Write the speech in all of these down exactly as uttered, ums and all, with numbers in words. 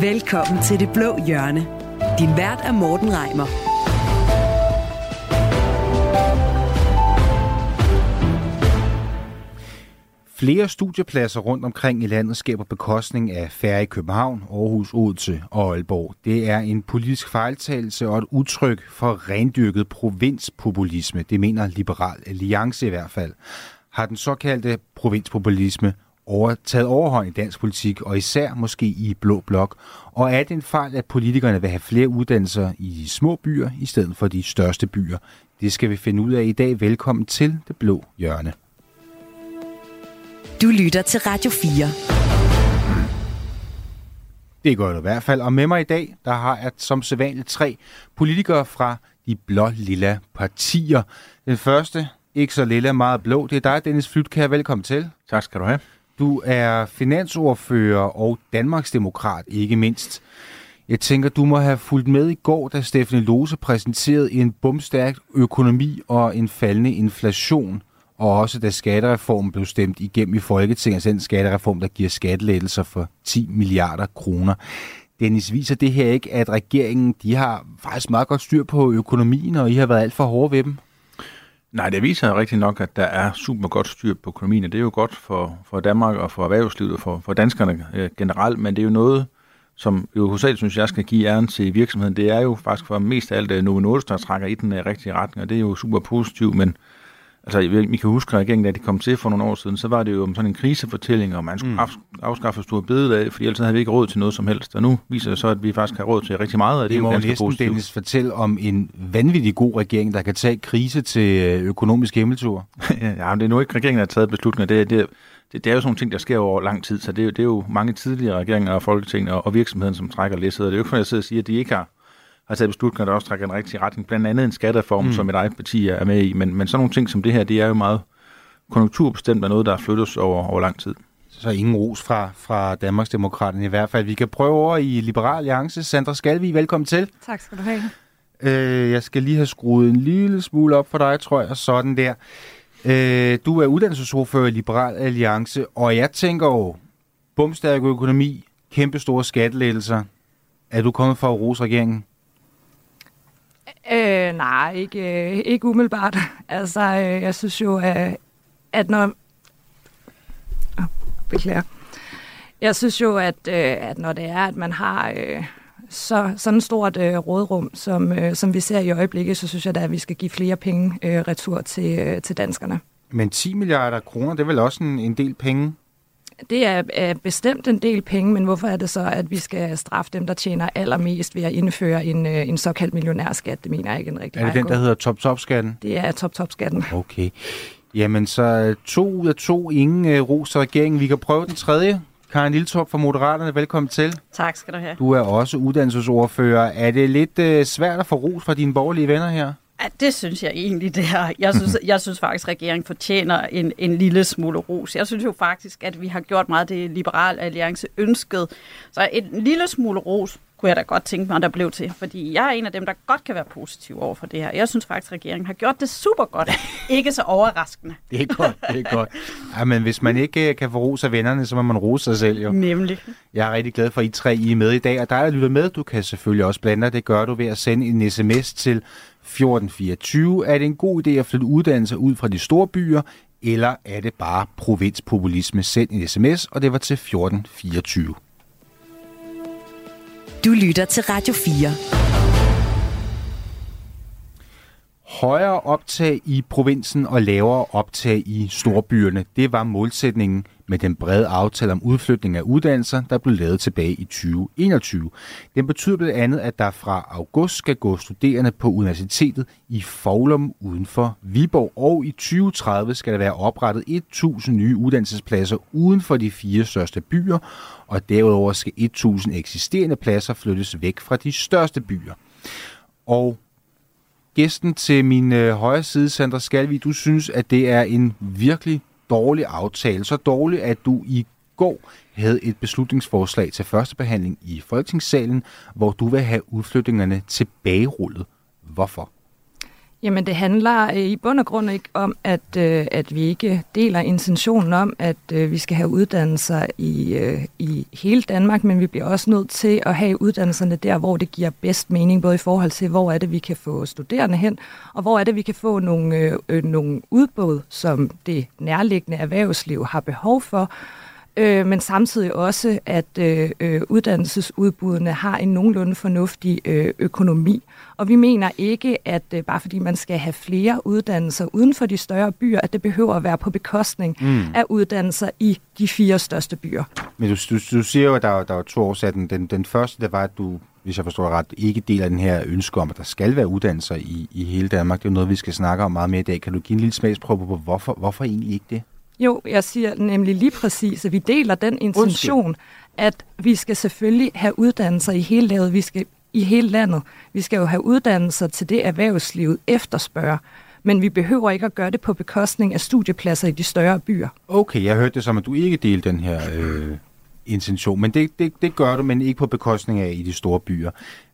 Velkommen til Det Blå Hjørne. Din vært er Morten Reimer. Flere studiepladser rundt omkring i landet skaber bekostning af færre i København, Aarhus, Odense og Aalborg. Det er en politisk fejltagelse og et udtryk for rendyrket provinspopulisme. Det mener Liberal Alliance i hvert fald. Har den såkaldte provinspopulisme over, taget overhånd i dansk politik, og især måske i Blå Blok? Og er det en fejl, at politikerne vil have flere uddannelser i de små byer i stedet for de største byer? Det skal vi finde ud af i dag. Velkommen til Det Blå Hjørne. Du lytter til Radio fire. Det gør det i hvert fald. Og med mig i dag, der har jeg som sædvanligt tre politikere fra de blå-lilla partier. Den første, ikke så lilla, meget blå, det er dig, Dennis Flydtkjær. Velkommen til. Tak skal du have. Du er finansordfører og Danmarksdemokrat, ikke mindst. Jeg tænker, du må have fulgt med i går, da Stephanie Lose præsenterede en bumstærk økonomi og en faldende inflation. Og også da skattereformen blev stemt igennem i Folketinget, altså den skattereform, der giver skattelettelser for ti milliarder kroner. Dennis, viser det her ikke, at regeringen de har faktisk meget godt styr på økonomien, og I har været alt for hårde ved dem? Nej, det viser rigtig nok, at der er super godt styr på økonomien, og det er jo godt for, for Danmark og for erhvervslivet og for, for danskerne øh, generelt, men det er jo noget, som jo hovedsageligt synes jeg skal give æren til virksomheden. Det er jo faktisk for mest af alt uh, Novo Nordisk, der trækker i den uh, rigtige retning, og det er jo super positivt, men altså, vi kan huske, at regeringen, da de kom til for nogle år siden, så var det jo om sådan en krisefortælling, og man skulle mm. afskaffe store bededag, fordi ellers havde vi ikke råd til noget som helst. Og nu viser det så, at vi faktisk har råd til rigtig meget, og det, det er jo ganske positivt. Det må næsten fortælle om en vanvittig god regering, der kan tage krise til økonomisk himmeltur. Ja, det er nu ikke regeringen, der har taget beslutninger. Det, det, det, det er jo sådan nogle ting, der sker over lang tid, så det er, det er jo mange tidligere regeringer og Folketinget og, og virksomheden, som trækker læsset. Og det er jo ikke for, at jeg sidder og siger, at de ikke har har taget beslutninger, der også trækker en rigtig retning. Blandt andet en skattereform, mm. som et eget parti er med i. Men, men sådan nogle ting som det her, det er jo meget konjunkturbestemt af noget, der flyttes over, over lang tid. Så ingen ros fra, fra Danmarksdemokraterne i hvert fald. Vi kan prøve over i Liberal Alliance. Sandra Skalvig, velkommen til. Tak skal du have. Øh, jeg skal lige have skruet en lille smule op for dig, tror jeg, sådan der. Øh, du er uddannelsesordfører i Liberal Alliance, og jeg tænker jo, bumstærk økonomi, kæmpe store skattelettelser. Er du kommet for at rose regeringen? Øh, nej, ikke, øh, ikke umiddelbart. Altså, øh, jeg synes jo, at, at når... Oh, beklager. Jeg synes jo, at, øh, at når det er, at man har øh, så, sådan et stort øh, rådrum, som, øh, som vi ser i øjeblikket, så synes jeg da, at vi skal give flere penge øh, retur til, øh, til danskerne. Men ti milliarder kroner, det er vel også en, en del penge? Det er, er bestemt en del penge, men hvorfor er det så, at vi skal straffe dem, der tjener allermest ved at indføre en, en såkaldt millionærskat? Det mener jeg ikke en rigtig vej. Er det den, der hedder top-top-skatten? Det er top-top-skatten. Okay. Jamen så to ud af to, ingen uh, ros til regeringen. Vi kan prøve den tredje. Karin Liltorp fra Moderaterne, velkommen til. Tak skal du have. Du er også uddannelsesordfører. Er det lidt uh, svært at få ros fra dine borgerlige venner her? Ja, det synes jeg egentlig, det er. Jeg synes, jeg synes faktisk, at regeringen fortjener en, en lille smule ros. Jeg synes jo faktisk, at vi har gjort meget det Liberal Alliance ønskede. Så en lille smule ros kunne jeg da godt tænke mig, der blev til. Fordi jeg er en af dem, der godt kan være positiv over for det her. Jeg synes faktisk, at regeringen har gjort det super godt. Ikke så overraskende. Det er godt, det er godt. Ja, men hvis man ikke kan få ros af vennerne, så må man rose sig selv jo. Nemlig. Jeg er rigtig glad for, at I tre I er med i dag. Og dig, der lytter med, du kan selvfølgelig også blande dig. Det gør du ved at sende en sms til fjorten fireogtyve. Er det en god idé at flytte uddannelser ud fra de store byer, eller er det bare provinspopulisme? Send en sms, og det var til fjorten fireogtyve. Du lytter til Radio fire. Højere optag i provinsen og lavere optag i storbyerne, det var målsætningen med den brede aftale om udflytning af uddannelser, der blev lavet tilbage i tyve enogtyve. Den betyder blandt andet, at der fra august skal gå studerende på universitetet i Foulum uden for Viborg, og i tyve tredive skal der være oprettet tusind nye uddannelsespladser uden for de fire største byer, og derudover skal tusind eksisterende pladser flyttes væk fra de største byer. Og gæsten til min øh, højre side, Sandra Skalvig, du synes, at det er en virkelig dårlig aftale. Så dårlig, at du i går havde et beslutningsforslag til første behandling i Folketingssalen, hvor du vil have udflytningerne tilbagerullet. Hvorfor? Jamen, det handler øh, i bund og grund ikke om, at, øh, at vi ikke deler intentionen om, at øh, vi skal have uddannelser i, øh, i hele Danmark, men vi bliver også nødt til at have uddannelserne der, hvor det giver bedst mening, både i forhold til, hvor er det, vi kan få studerende hen, og hvor er det, vi kan få nogle, øh, øh, nogle udbud, som det nærliggende erhvervsliv har behov for, øh, men samtidig også, at øh, øh, uddannelsesudbudene har en nogenlunde fornuftig øh, økonomi. Og vi mener ikke, at øh, bare fordi man skal have flere uddannelser uden for de større byer, at det behøver at være på bekostning mm. af uddannelser i de fire største byer. Men du, du, du siger jo, at der, der var to årsager. Den, den første, det var, at du, hvis jeg forstår ret, ikke deler den her ønske om, at der skal være uddannelser i, i hele Danmark. Det er jo noget, vi skal snakke om meget mere i dag. Kan du give en lille smagsprøve på, hvorfor, hvorfor egentlig ikke det? Jo, jeg siger nemlig lige præcis, at vi deler den intention, Undskyld. at vi skal selvfølgelig have uddannelser i hele landet. Vi skal i hele landet. Vi skal jo have uddannelser til det, erhvervslivet efterspørger, men vi behøver ikke at gøre det på bekostning af studiepladser i de større byer. Okay, jeg hørte det som, at du ikke delte den her øh, intention, men det, det, det gør du, men ikke på bekostning af i de store byer.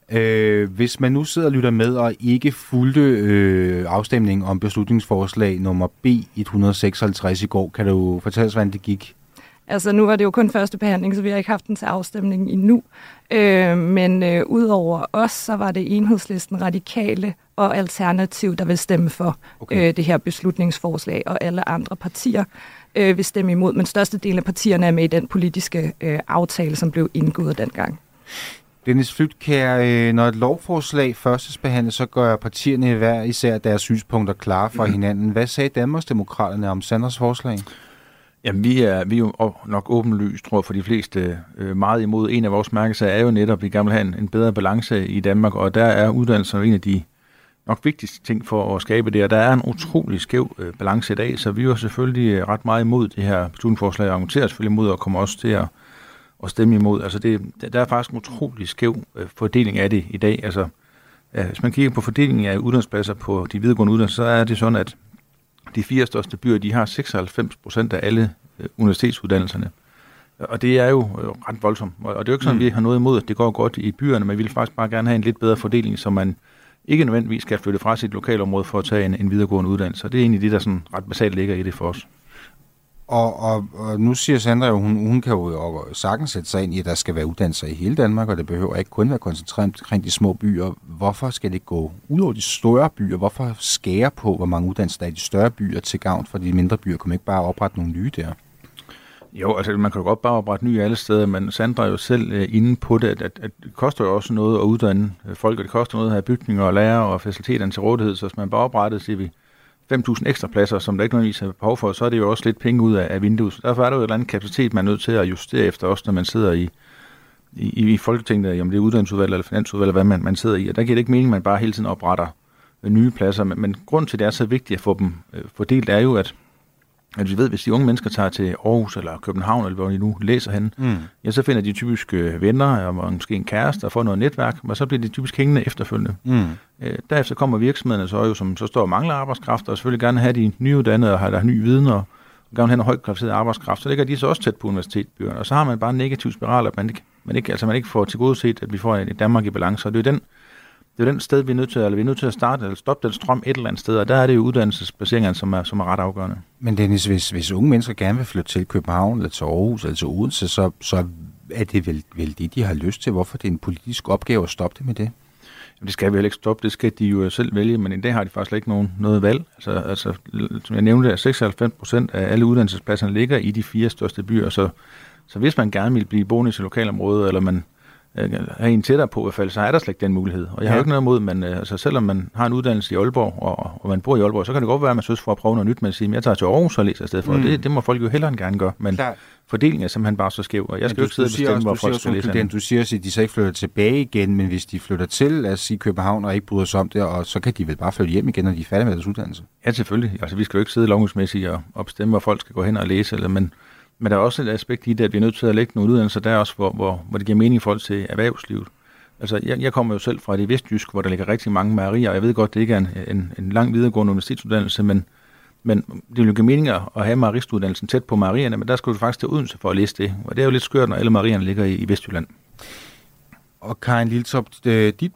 Øh, hvis man nu sidder og lytter med og ikke fulgte øh, afstemningen om beslutningsforslag nummer B et hundrede seksoghalvtreds i går, kan du fortælle os, hvordan det gik? Altså, nu var det jo kun første behandling, så vi har ikke haft den til afstemning endnu. Øh, men øh, udover os, så var det Enhedslisten, Radikale og Alternativ, der vil stemme for okay. øh, det her beslutningsforslag, og alle andre partier øh, vil stemme imod. Men størstedelen af partierne er med i den politiske øh, aftale, som blev indgået dengang. Dennis Flydtkjær, når et lovforslag førstesbehandles, så gør partierne hver især deres synspunkter klare for hinanden. Hvad sagde Danmarksdemokraterne om Sanders forslag? Jamen, vi er, vi er jo nok åbenlyst, tror jeg, for de fleste øh, meget imod. En af vores mærkesager er jo netop, at vi gerne vil have en, en bedre balance i Danmark, og der er uddannelse en af de nok vigtigste ting for at skabe det, og der er en utrolig skæv øh, balance i dag, så vi er jo selvfølgelig ret meget imod det her beslutningsforslag, og argumenterer selvfølgelig imod, og kommer også til at, at stemme imod. Altså, det, der er faktisk en utrolig skæv øh, fordeling af det i dag. Altså, ja, hvis man kigger på fordelingen af uddannelsespladser på de videregående uddannelser, så er det sådan, at de fire største byer, de har seksoghalvfems procent af alle øh, universitetsuddannelserne. Og det er jo øh, ret voldsomt. Og det er jo ikke sådan, mm. at vi har noget imod, at det går godt i byerne, men vi vil faktisk bare gerne have en lidt bedre fordeling, så man ikke nødvendigvis skal flytte fra sit lokalområde for at tage en, en videregående uddannelse. Og det er egentlig det, der sådan ret basalt ligger i det for os. Og, og, og nu siger Sandra jo, hun, hun kan jo sagtens sætte sig ind i, at der skal være uddannelser i hele Danmark, og det behøver ikke kun være koncentreret omkring de små byer. Hvorfor skal det gå ud over de større byer? Hvorfor skære på, hvor mange uddannelser der er i de større byer til gavn for de mindre byer? Kan man ikke bare oprette nogle nye der? Jo, altså man kan jo godt bare oprette nye alle steder, men Sandra er jo selv øh, inde på det, at, at, at det koster jo også noget at uddanne folk, og det koster noget at have bygninger og lærer og faciliteterne til rådighed, så hvis man bare oprettede, siger vi, fem tusind ekstra pladser, som der ikke nødvendigvis har behov for, så er det jo også lidt penge ud af, af vinduet. Derfor er der jo et eller andet kapacitet, man er nødt til at justere efter, også når man sidder i, i, i Folketinget, om det er uddannelsesudvalg eller finansudvalg, eller hvad man, man sidder i. Og der giver det ikke mening, at man bare hele tiden opretter nye pladser. Men, men grund til, at det er så vigtigt at få dem øh, fordelt, er jo, at, at vi ved, hvis de unge mennesker tager til Aarhus eller København, eller hvor de nu læser hen, mm. ja, så finder de typisk venner, og måske en kæreste, og får noget netværk, og så bliver de typisk hængende efterfølgende. Mm. Øh, derefter kommer virksomhederne så jo, som så står og mangler arbejdskraft, og selvfølgelig gerne have de nyuddannede og have der ny viden, og gerne have en højt kvalificeret arbejdskraft, så ligger de så også tæt på universitetsbyerne, og så har man bare en negativ spiral, at man ikke, man ikke, altså man ikke får tilgodeset, at vi får et Danmark i balance, og det er jo den, det er den sted, vi er nødt til, eller vi er nødt til at starte, eller stoppe den strøm et eller andet sted, og der er det jo uddannelsesplaceringerne, som er, som er ret afgørende. Men Dennis, hvis, hvis unge mennesker gerne vil flytte til København, eller til Aarhus, eller til Odense, så, så er det vel, vel det, de har lyst til. Hvorfor det er en politisk opgave at stoppe det med det? Jamen, det skal vi heller ikke stoppe, det skal de jo selv vælge, men i dag har de faktisk ikke nogen, noget valg. Altså, altså, som jeg nævnte, at seksoghalvfems procent af alle uddannelsespladserne ligger i de fire største byer, så, så hvis man gerne vil blive boende i sit lokalområde, eller man have en tættere på i hvert fald, så er der slet ikke den mulighed. Og jeg ja. har jo ikke noget imod, men altså, selvom man har en uddannelse i Aalborg, og, og man bor i Aalborg, så kan det godt være, at man synes for at prøve noget nyt, men at sige, jeg tager til Aarhus og læser i stedet for. Mm. Det, det må folk jo hellere end gerne gøre, men Klar. fordelingen er simpelthen bare så skæv, og jeg skal du, jo ikke sidde og bestemme, også, hvor folk skal læse den. Du siger også, at de så ikke flytter tilbage igen, men hvis de flytter til, lad os sige København, og ikke bryder sig om det, og så kan de vel bare flytte hjem igen, når de er færdige med deres uddannelse. Ja, selvfølgelig. Altså, vi skal jo ikke sidde lovgivningsmæssigt og, og bestemme, hvor folk skal gå hen og læse, eller, men, men der er også et aspekt i det, at vi er nødt til at lægge nogle uddannelser der også, hvor, hvor, hvor det giver mening i forhold til erhvervslivet. Altså, jeg, jeg kommer jo selv fra det vestjysk, hvor der ligger rigtig mange mejerier, og jeg ved godt, det ikke er en, en, en lang videregående universitetsuddannelse, men, men det vil give mening at have mejeristuddannelsen tæt på mejerierne, men der skal du faktisk til Odense for at læse det, og det er jo lidt skørt, når alle mejerierne ligger i, i Vestjylland. Og Karin Liltorp, dit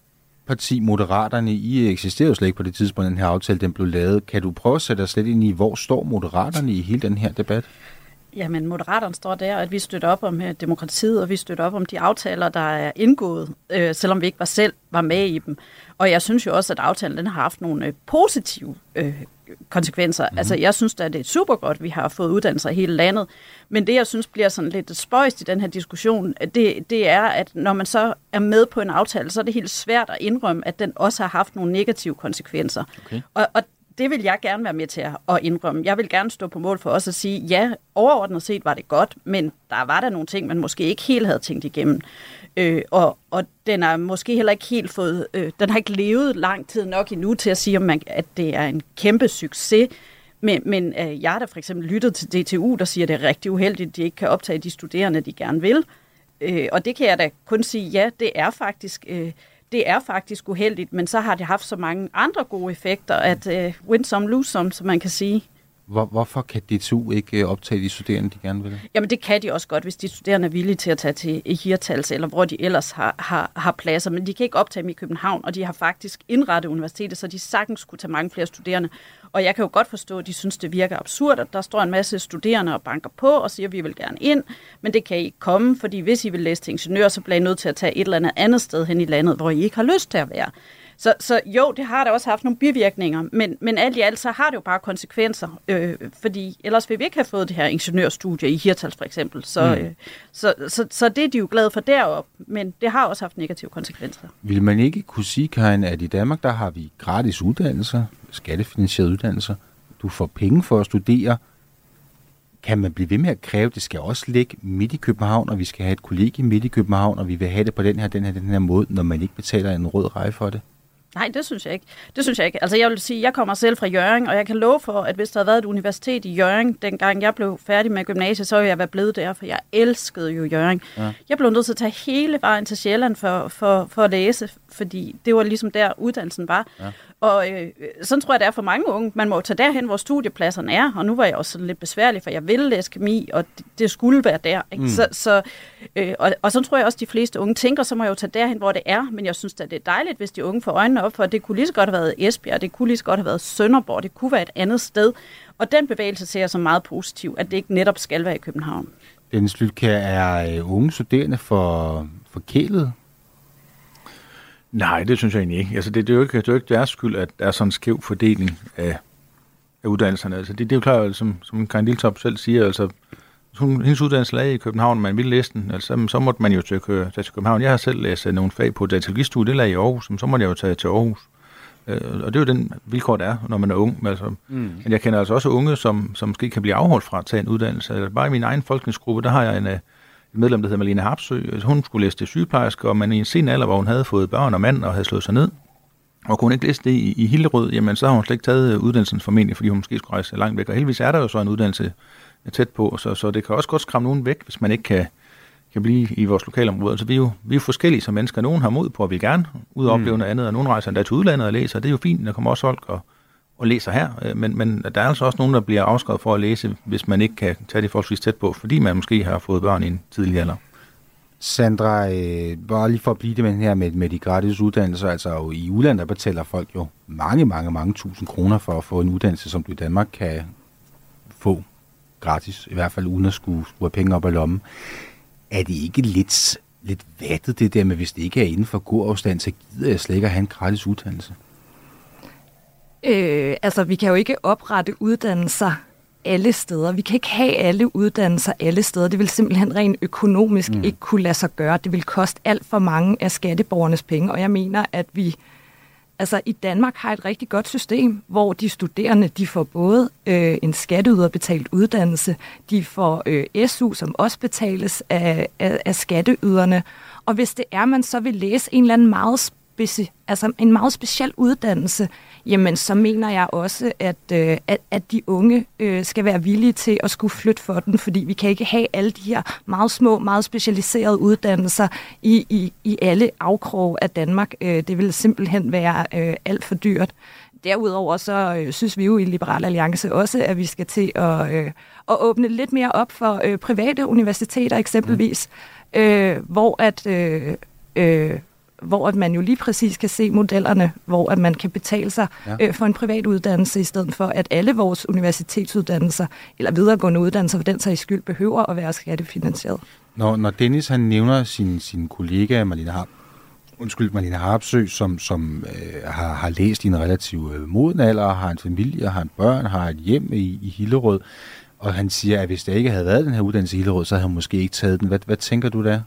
parti, Moderaterne, I eksisterede jo slet ikke på det tidspunkt, den her aftale den blev lavet. Kan du prøve at sætte dig slet ind i, hvor står Moderaterne i hele den her debat? Jamen, Moderaterne står der, at vi støtter op om her demokratiet, og vi støtter op om de aftaler, der er indgået, øh, selvom vi ikke var selv var med i dem. Og jeg synes jo også, at aftalen den har haft nogle øh, positive øh, konsekvenser. Mm. Altså, jeg synes da, det er super godt, at vi har fået uddannelser i hele landet. Men det, jeg synes bliver sådan lidt spøjst i den her diskussion, det, det er, at når man så er med på en aftale, så er det helt svært at indrømme, at den også har haft nogle negative konsekvenser. Okay. Og, og det vil jeg gerne være med til at indrømme. Jeg vil gerne stå på mål for os at sige, ja, overordnet set var det godt, men der var der nogle ting, man måske ikke helt havde tænkt igennem. Øh, og, og den har måske heller ikke helt fået, øh, den har ikke levet lang tid nok endnu til at sige, man, at det er en kæmpe succes. Men, men øh, jeg har da for eksempel lyttet til D T U, der siger, at det er rigtig uheldigt, at de ikke kan optage de studerende, de gerne vil. Øh, og det kan jeg da kun sige, ja, det er faktisk... Øh, Det er faktisk uheldigt, men så har det haft så mange andre gode effekter, at uh, win some, lose some, som man kan sige. Hvor, hvorfor kan D T U ikke optage de studerende, de gerne vil? Jamen det kan de også godt, hvis de studerende er villige til at tage til Hirtals, eller hvor de ellers har, har, har pladser. Men de kan ikke optage dem i København, og de har faktisk indrettet universitetet, så de sagtens kunne tage mange flere studerende. Og jeg kan jo godt forstå, at de synes, det virker absurd, at der står en masse studerende og banker på og siger, at vi vil gerne ind, men det kan I ikke komme, fordi hvis I vil læse til ingeniør, så bliver I nødt til at tage et eller andet andet sted hen i landet, hvor I ikke har lyst til at være. Så, så jo, det har da også haft nogle bivirkninger, men, men alt i alt, så har det jo bare konsekvenser, øh, fordi ellers vil vi ikke have fået det her ingeniørstudie i Hirtals for eksempel. Så, mm. øh, så, så, så det er de jo glade for deroppe, men det har også haft negative konsekvenser. Vil man ikke kunne sige, Karin, at i Danmark, der har vi gratis uddannelser, skattefinansierede uddannelser, du får penge for at studere. Kan man blive ved med at kræve, at det skal også ligge midt i København, og vi skal have et kollegie midt i København, og vi vil have det på den her, den her, den her måde, når man ikke betaler en rød reje for det? Nej, det synes jeg ikke. Det synes jeg ikke. Altså jeg vil sige, jeg kommer selv fra Hjørring, og jeg kan love for, at hvis der havde været et universitet i Hjørring, dengang jeg blev færdig med gymnasiet, så ville jeg være blevet der, for jeg elskede jo Hjørring. Ja. Jeg blev nødt til at tage hele vejen til Sjælland for, for, for at læse, fordi det var ligesom der uddannelsen var. Ja. Og øh, sådan tror jeg, det er for mange unge. Man må tage derhen, hvor studiepladserne er, og nu var jeg også sådan lidt besværlig, for jeg ville læse kemi, og det, det skulle være der. Ikke? Mm. Så, så, øh, og, og sådan tror jeg også, de fleste unge tænker, så må jeg jo tage derhen, hvor det er, men jeg synes at det er dejligt, hvis de unge får øjnene op for, at det kunne lige så godt have været Esbjerg, det kunne lige så godt have været Sønderborg, det kunne være et andet sted. Og den bevægelse ser jeg som meget positiv, at det ikke netop skal være i København. Dennis Flydtkjær, er unge studerende for forkælet? Nej, det synes jeg egentlig ikke. Altså, det, det, er jo ikke, det er jo ikke deres skyld, at der er sådan en skæv fordeling af, af uddannelserne. Altså, det, det er jo klart, som, som Karin Liltorp selv siger, altså, hun, hendes uddannelse lag i København, man ville læse den, altså, så måtte man jo tage, tage til København. Jeg har selv læst nogle fag på datalogistudiet, det lag i Aarhus, så måtte jeg jo tage til Aarhus. Og det er jo den vilkår, der er, når man er ung. Altså, mm. Men jeg kender altså også unge, som, som måske kan blive afholdt fra at tage en uddannelse. Altså, bare i min egen folketingsgruppe, der har jeg en... Et medlem, der hedder Malene Harpsø. Hun skulle læse til sygeplejerske, og man i en sen alder, hvor hun havde fået børn og mand og havde slået sig ned, og kunne ikke læse det i, i Hillerød, jamen så har hun slet ikke taget uddannelsen formentlig, fordi hun måske skulle rejse langt væk. Og heldigvis er der jo så en uddannelse tæt på, så, så det kan også godt skræmme nogen væk, hvis man ikke kan, kan blive i vores lokalområde. Altså vi er jo vi er forskellige som mennesker. Nogen har mod på at vi gerne ud og opleve noget andet, og nogen rejser endda til udlandet og læser. Det er jo fint, der kommer også folk og, og læser her, men, men der er altså også nogen, der bliver afskrevet for at læse, hvis man ikke kan tage det forholdsvis tæt på, fordi man måske har fået børn i en tidlig alder. Sandra, øh, bare lige for at blive det med, her med, med de gratis uddannelser, altså jo, i udlandet der betaler folk jo mange, mange, mange tusind kroner for at få en uddannelse, som du i Danmark kan få gratis, i hvert fald uden at skulle, skulle have penge op af lommen. Er det ikke lidt, lidt vattet det der med, hvis det ikke er inden for god afstand, så gider jeg slet ikke at have en gratis uddannelse? Øh, altså, vi kan jo ikke oprette uddannelser alle steder. Vi kan ikke have alle uddannelser alle steder. Det vil simpelthen rent økonomisk mm. ikke kunne lade sig gøre. Det vil koste alt for mange af skatteborgernes penge, og jeg mener, at vi altså i Danmark har et rigtig godt system, hvor de studerende, de får både øh, en skatteyderbetalt uddannelse, de får øh, S U, som også betales af, af, af skatteyderne, og hvis det er, man så vil læse en eller anden meget speci- altså en meget speciel uddannelse, jamen så mener jeg også, at, øh, at, at de unge øh, skal være villige til at skulle flytte for den, fordi vi kan ikke have alle de her meget små, meget specialiserede uddannelser i, i, i alle afkrog af Danmark. Øh, det vil simpelthen være øh, alt for dyrt. Derudover så øh, synes vi jo i Liberal Alliance også, at vi skal til at, øh, at åbne lidt mere op for øh, private universiteter eksempelvis, mm. øh, hvor at... Øh, øh, hvor at man jo lige præcis kan se modellerne, hvor at man kan betale sig ja. øh, for en privat uddannelse, i stedet for at alle vores universitetsuddannelser, eller videregående uddannelser for den sags skyld, behøver at være skattefinansieret. Når, når Dennis han nævner sin, sin kollega Marlene Harp, undskyld, Marlene Harpsø, som, som øh, har, har læst i en relativt øh, moden alder, har en familie, har en børn, har et hjem i, i Hillerød, og han siger, at hvis der ikke havde været den her uddannelse i Hillerød, så havde han måske ikke taget den. Hvad, hvad tænker du der?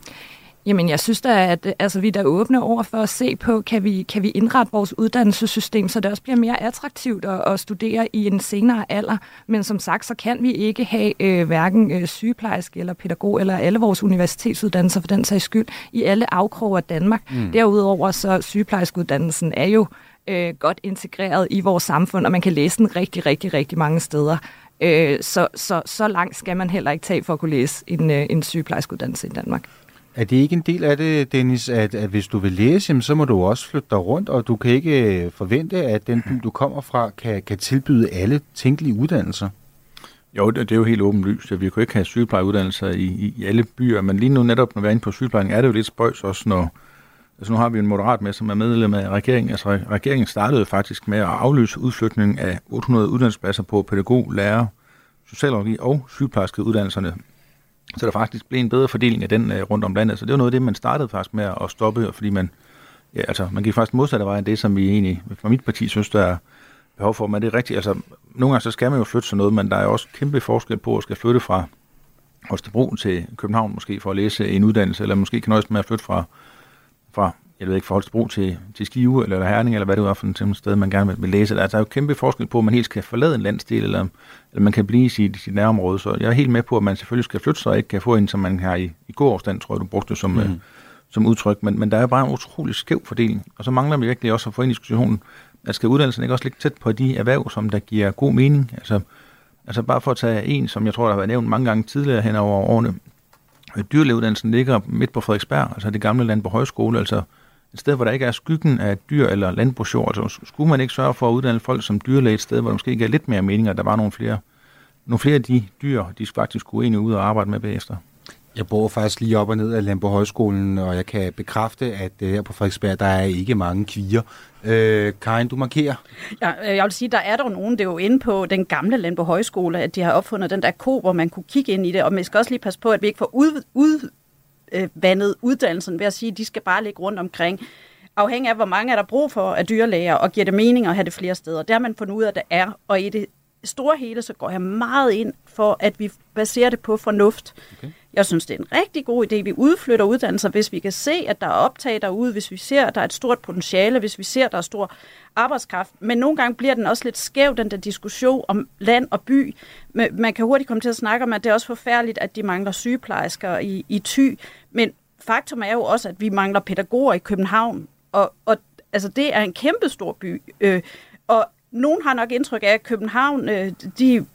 Jamen, jeg synes da, at altså, vi er da åbne over for at se på, kan vi, kan vi indrette vores uddannelsessystem, så det også bliver mere attraktivt at, at studere i en senere alder. Men som sagt, så kan vi ikke have øh, hverken øh, sygeplejerske eller pædagog eller alle vores universitetsuddannelser for den sags skyld i alle afkroge af Danmark. Mm. Derudover så sygeplejerskeuddannelsen er jo øh, godt integreret i vores samfund, og man kan læse den rigtig, rigtig, rigtig mange steder. Øh, så, så, så langt skal man heller ikke tage for at kunne læse en, øh, en sygeplejerskeuddannelse i Danmark. Er det ikke en del af det, Dennis, at, at hvis du vil læse, jamen, så må du også flytte dig rundt, og du kan ikke forvente, at den by, du kommer fra, kan, kan tilbyde alle tænkelige uddannelser? Jo, det, det er jo helt åbenlyst, at vi kan ikke have sygeplejeuddannelser i, i, i alle byer, men lige nu netop, når vi er inde på sygeplejen, er det jo lidt spøjs også, når altså nu har vi en moderat med, som er medlem af regeringen. Altså regeringen startede faktisk med at aflyse udflytningen af otte hundrede uddannelsespladser på pædagog, lærer, socialrådgiver og sygeplejerskeuddannelserne. Så der faktisk blev en bedre fordeling af den uh, rundt om landet. Så det var noget af det, man startede faktisk med at stoppe, fordi man, ja, altså, man gik faktisk modsatte vej end det, som vi egentlig fra mit parti synes, der er behov for. Men det er rigtigt, altså nogle gange så skal man jo flytte sådan noget, men der er også kæmpe forskel på at skal flytte fra Holstebro til København måske for at læse en uddannelse, eller måske kan nøjes med at flytte fra, fra jeg ved ikke, fra Holstebro til, til Skive, eller Herning, eller hvad det er for et sted, man gerne vil læse. Der er jo kæmpe forskel på, at man helt skal forlade en landsdel, eller, eller man kan blive i sit, sit nærområde. Så jeg er helt med på, at man selvfølgelig skal flytte sig, og ikke kan få en, som man har i, i god afstand, tror jeg, du brugte det som, mm. øh, som udtryk. Men, men der er jo bare en utrolig skæv fordeling. Og så mangler vi virkelig også at få ind i diskussionen, at skal uddannelsen ikke også ligge tæt på de erhverv, som der giver god mening? Altså, altså bare for at tage en, som jeg tror, der har været nævnt mange gange tidligere hen over årene. Dyrlægeuddannelsen ligger midt på Frederiksberg, altså det gamle Landbrug Højskole, altså et sted, hvor der ikke er skyggen af dyr eller landbrugsjord. Altså, skulle man ikke sørge for at uddanne folk som dyrlæge et sted, hvor der måske ikke er lidt mere mening, at der var nogle flere, nogle flere af de dyr, de faktisk skulle egentlig ud og arbejde med bagefter? Jeg bor faktisk lige op og ned af Landbrug Højskolen, og jeg kan bekræfte, at her på Frederiksberg, der er ikke mange kvier. Øh, Karin, du markerer. Ja, jeg vil sige, der er der nogen, det er jo inde på den gamle Landbrug Højskole, at de har opfundet den der ko, hvor man kunne kigge ind i det, og man skal også lige passe på, at vi ikke får ud, ud vandet uddannelsen ved at sige, at de skal bare ligge rundt omkring, afhængig af, hvor mange er der brug for af dyrlæger, og giver det mening at have det flere steder. Det har man fundet ud af, at det er, og i det store hele, så går jeg meget ind for, at vi baserer det på fornuft. Okay. Jeg synes, det er en rigtig god idé, vi udflytter uddannelser, hvis vi kan se, at der er optag derude, hvis vi ser, at der er et stort potentiale, hvis vi ser, at der er stor arbejdskraft. Men nogle gange bliver den også lidt skæv, den der diskussion om land og by. Man kan hurtigt komme til at snakke om, at det er også forfærdeligt, at de mangler sygeplejersker i, i Thy. Men faktum er jo også, at vi mangler pædagoger i København. Og, og altså, det er en kæmpe stor by. Øh, og nogen har nok indtryk af, at København, øh, de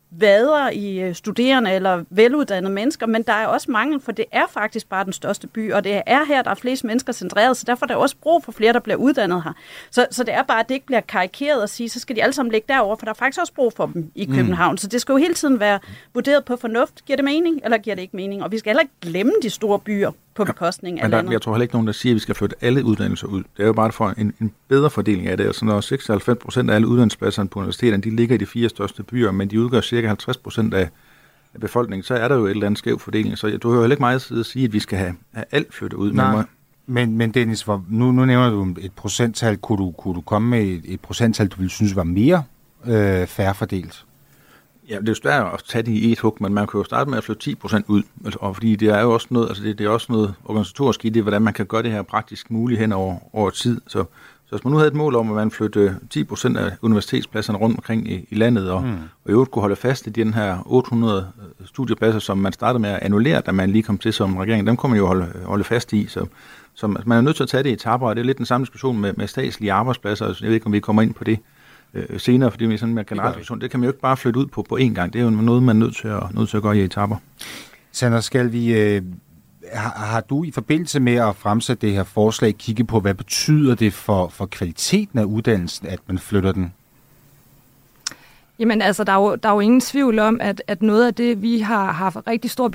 vader i studerende eller veluddannede mennesker, men der er også mangel, for det er faktisk bare den største by, og det er her, der er flest mennesker centreret, så derfor er der også brug for flere, der bliver uddannet her. Så, så det er bare, at det ikke bliver karikeret at sige, så skal de alle sammen ligge derovre, for der er faktisk også brug for dem i København. Mm. Så det skal jo hele tiden være vurderet på fornuft. Giver det mening, eller giver det ikke mening? Og vi skal heller ikke glemme de store byer på bekostning af men der, landet. Jeg tror heller ikke nogen, der siger, at vi skal flytte alle uddannelser ud. Det er jo bare for en, en bedre fordeling af det. Altså når seksoghalvfems procent af alle uddannelsespladserne på universiteterne, de ligger i de fire største byer, men de udgør cirka halvtreds procent af, af befolkningen, så er der jo et eller andet skæv fordeling. Så du hører heller ikke meget at sige, at vi skal have, have alt flyttet ud. Nej. Men, men Dennis, hvor, nu, nu nævner du et procenttal. Kunne du, kunne du komme med et, et procenttal, du ville synes var mere øh, fair fordelt? Ja, det er jo svært at tage det i et hug, men man kan jo starte med at flytte ti procent ud. Altså, og fordi det er jo også noget, altså det, det er også noget organisatorisk i det, hvordan man kan gøre det her praktisk muligt hen over, over tid. Så, så hvis man nu havde et mål om, at man flytte ti procent af universitetspladserne rundt omkring i, i landet, og, mm. og i øvrigt kunne holde fast i den her otte hundrede studiepladser, som man startede med at annullere, da man lige kom til som regering, dem kunne man jo holde, holde fast i. Så, så man er nødt til at tage det i etaper, og det er lidt den samme diskussion med, med statslige arbejdspladser. Jeg ved ikke, om vi kommer ind på det øh, senere, fordi det er sådan mere generelt diskussion. Det kan man jo ikke bare flytte ud på på én gang. Det er jo noget, man er nødt til at, nødt til at gøre i etaper. Sander, skal vi... Øh Har, har du i forbindelse med at fremsætte det her forslag kigget på, hvad betyder det for, for kvaliteten af uddannelsen, at man flytter den? Jamen altså, der er jo, der er jo ingen tvivl om, at, at noget af det, vi har haft rigtig stor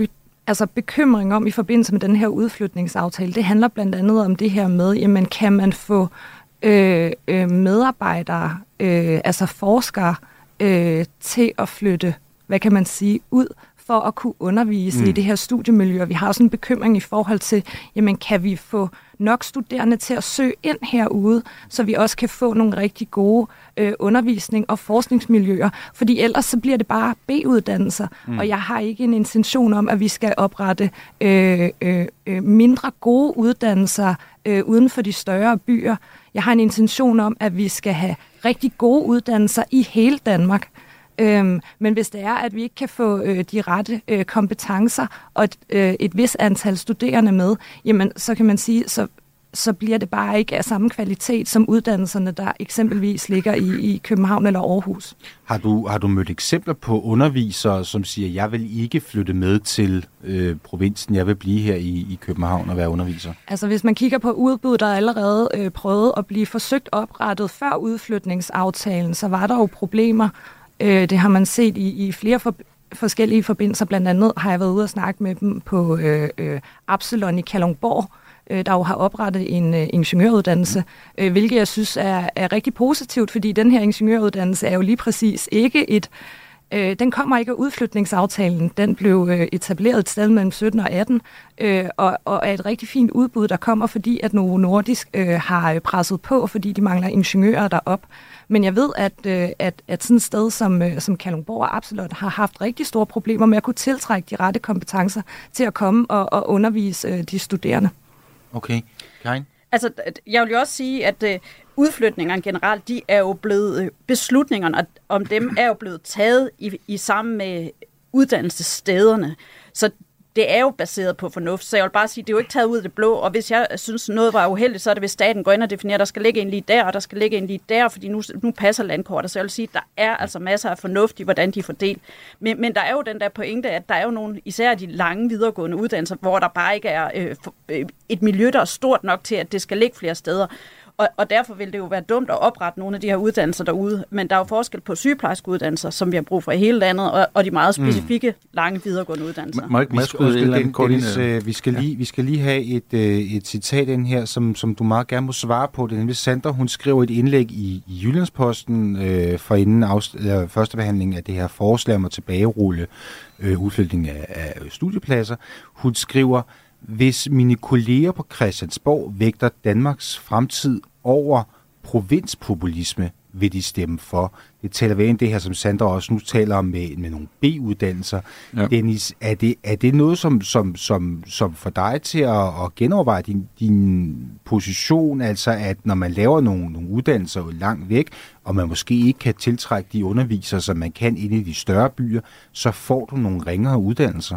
altså bekymring om i forbindelse med den her udflytningsaftale, det handler blandt andet om det her med, jamen kan man få øh, øh, medarbejdere, øh, altså forskere, øh, til at flytte, hvad kan man sige, ud for at kunne undervise mm. i det her studiemiljø. Vi har også en bekymring i forhold til, jamen kan vi få nok studerende til at søge ind herude, så vi også kan få nogle rigtig gode øh, undervisning- og forskningsmiljøer, fordi ellers så bliver det bare B-uddannelser, mm. og jeg har ikke en intention om, at vi skal oprette øh, øh, mindre gode uddannelser øh, uden for de større byer. Jeg har en intention om, at vi skal have rigtig gode uddannelser i hele Danmark. Øhm, men hvis det er, at vi ikke kan få øh, de rette øh, kompetencer og et, øh, et vis antal studerende med, jamen så kan man sige, så, så bliver det bare ikke af samme kvalitet som uddannelserne, der eksempelvis ligger i, i København eller Aarhus. Har du, har du mødt eksempler på undervisere, som siger, jeg vil ikke flytte med til øh, provinsen, jeg vil blive her i, i København og være underviser? Altså hvis man kigger på udbud, der allerede øh, prøvede at blive forsøgt oprettet før udflytningsaftalen, så var der jo problemer. Det har man set i, i flere for, forskellige forbindelser. Blandt andet har jeg været ude og snakke med dem på øh, øh, Absalon i Kalundborg, øh, der jo har oprettet en øh, ingeniøruddannelse, øh, hvilket jeg synes er, er rigtig positivt, fordi den her ingeniøruddannelse er jo lige præcis ikke et... Øh, den kommer ikke af udflytningsaftalen. Den blev øh, etableret et sted mellem sytten og atten, øh, og, og er et rigtig fint udbud, der kommer, fordi at Novo Nordisk øh, har presset på, fordi de mangler ingeniører derop. Men jeg ved, at, øh, at, at sådan et sted som, øh, som Kalundborg og Absalon har haft rigtig store problemer med at kunne tiltrække de rette kompetencer til at komme og, og undervise øh, de studerende. Okay. Karin? Altså, jeg vil jo også sige, at øh, udflytningerne generelt, de er jo blevet, øh, beslutningerne om dem er jo blevet taget i, i sammen med uddannelsesstederne. Så det er jo baseret på fornuft, så jeg vil bare sige, det er jo ikke taget ud af det blå, og hvis jeg synes, noget var uheldigt, så er det, hvis staten går ind og definerer, der skal ligge en lige der, og der skal ligge en lige der, fordi nu, nu passer landkortet, så jeg vil sige, der er altså masser af fornuft i, hvordan de er fordelt. Men, men der er jo den der pointe, at der er jo nogle, især de lange videregående uddannelser, hvor der bare ikke er øh, øh, et miljø, der er stort nok til, at det skal ligge flere steder. Og, og derfor vil det jo være dumt at oprette nogle af de her uddannelser derude. Men der er jo forskel på sygeplejerskeuddannelser, som vi har brug for i hele landet, og, og de meget specifikke mm. lange videregående uddannelser. Må, må jeg skyde et eller andet kort ind? Vi skal, lige, vi skal lige have et, et citat ind her, som, som du meget gerne må svare på. Det er nemlig Sandra, hun skriver et indlæg i, i Jyllandsposten øh, for inden afs- øh, første behandling af det her forslag om at tilbagerulle øh, udflytning af, af studiepladser. Hun skriver: hvis mine kolleger på Christiansborg vægter Danmarks fremtid over provinspopulisme, vil de stemme for. Det taler vi ind det her, som Sandra også nu taler om med, med nogle B-uddannelser. Ja. Dennis, er det, er det noget, som, som, som, som for dig til at, at genoverveje din, din position, altså at når man laver nogle, nogle uddannelser langt væk, og man måske ikke kan tiltrække de undervisere, som man kan inde i de større byer, så får du nogle ringere uddannelser?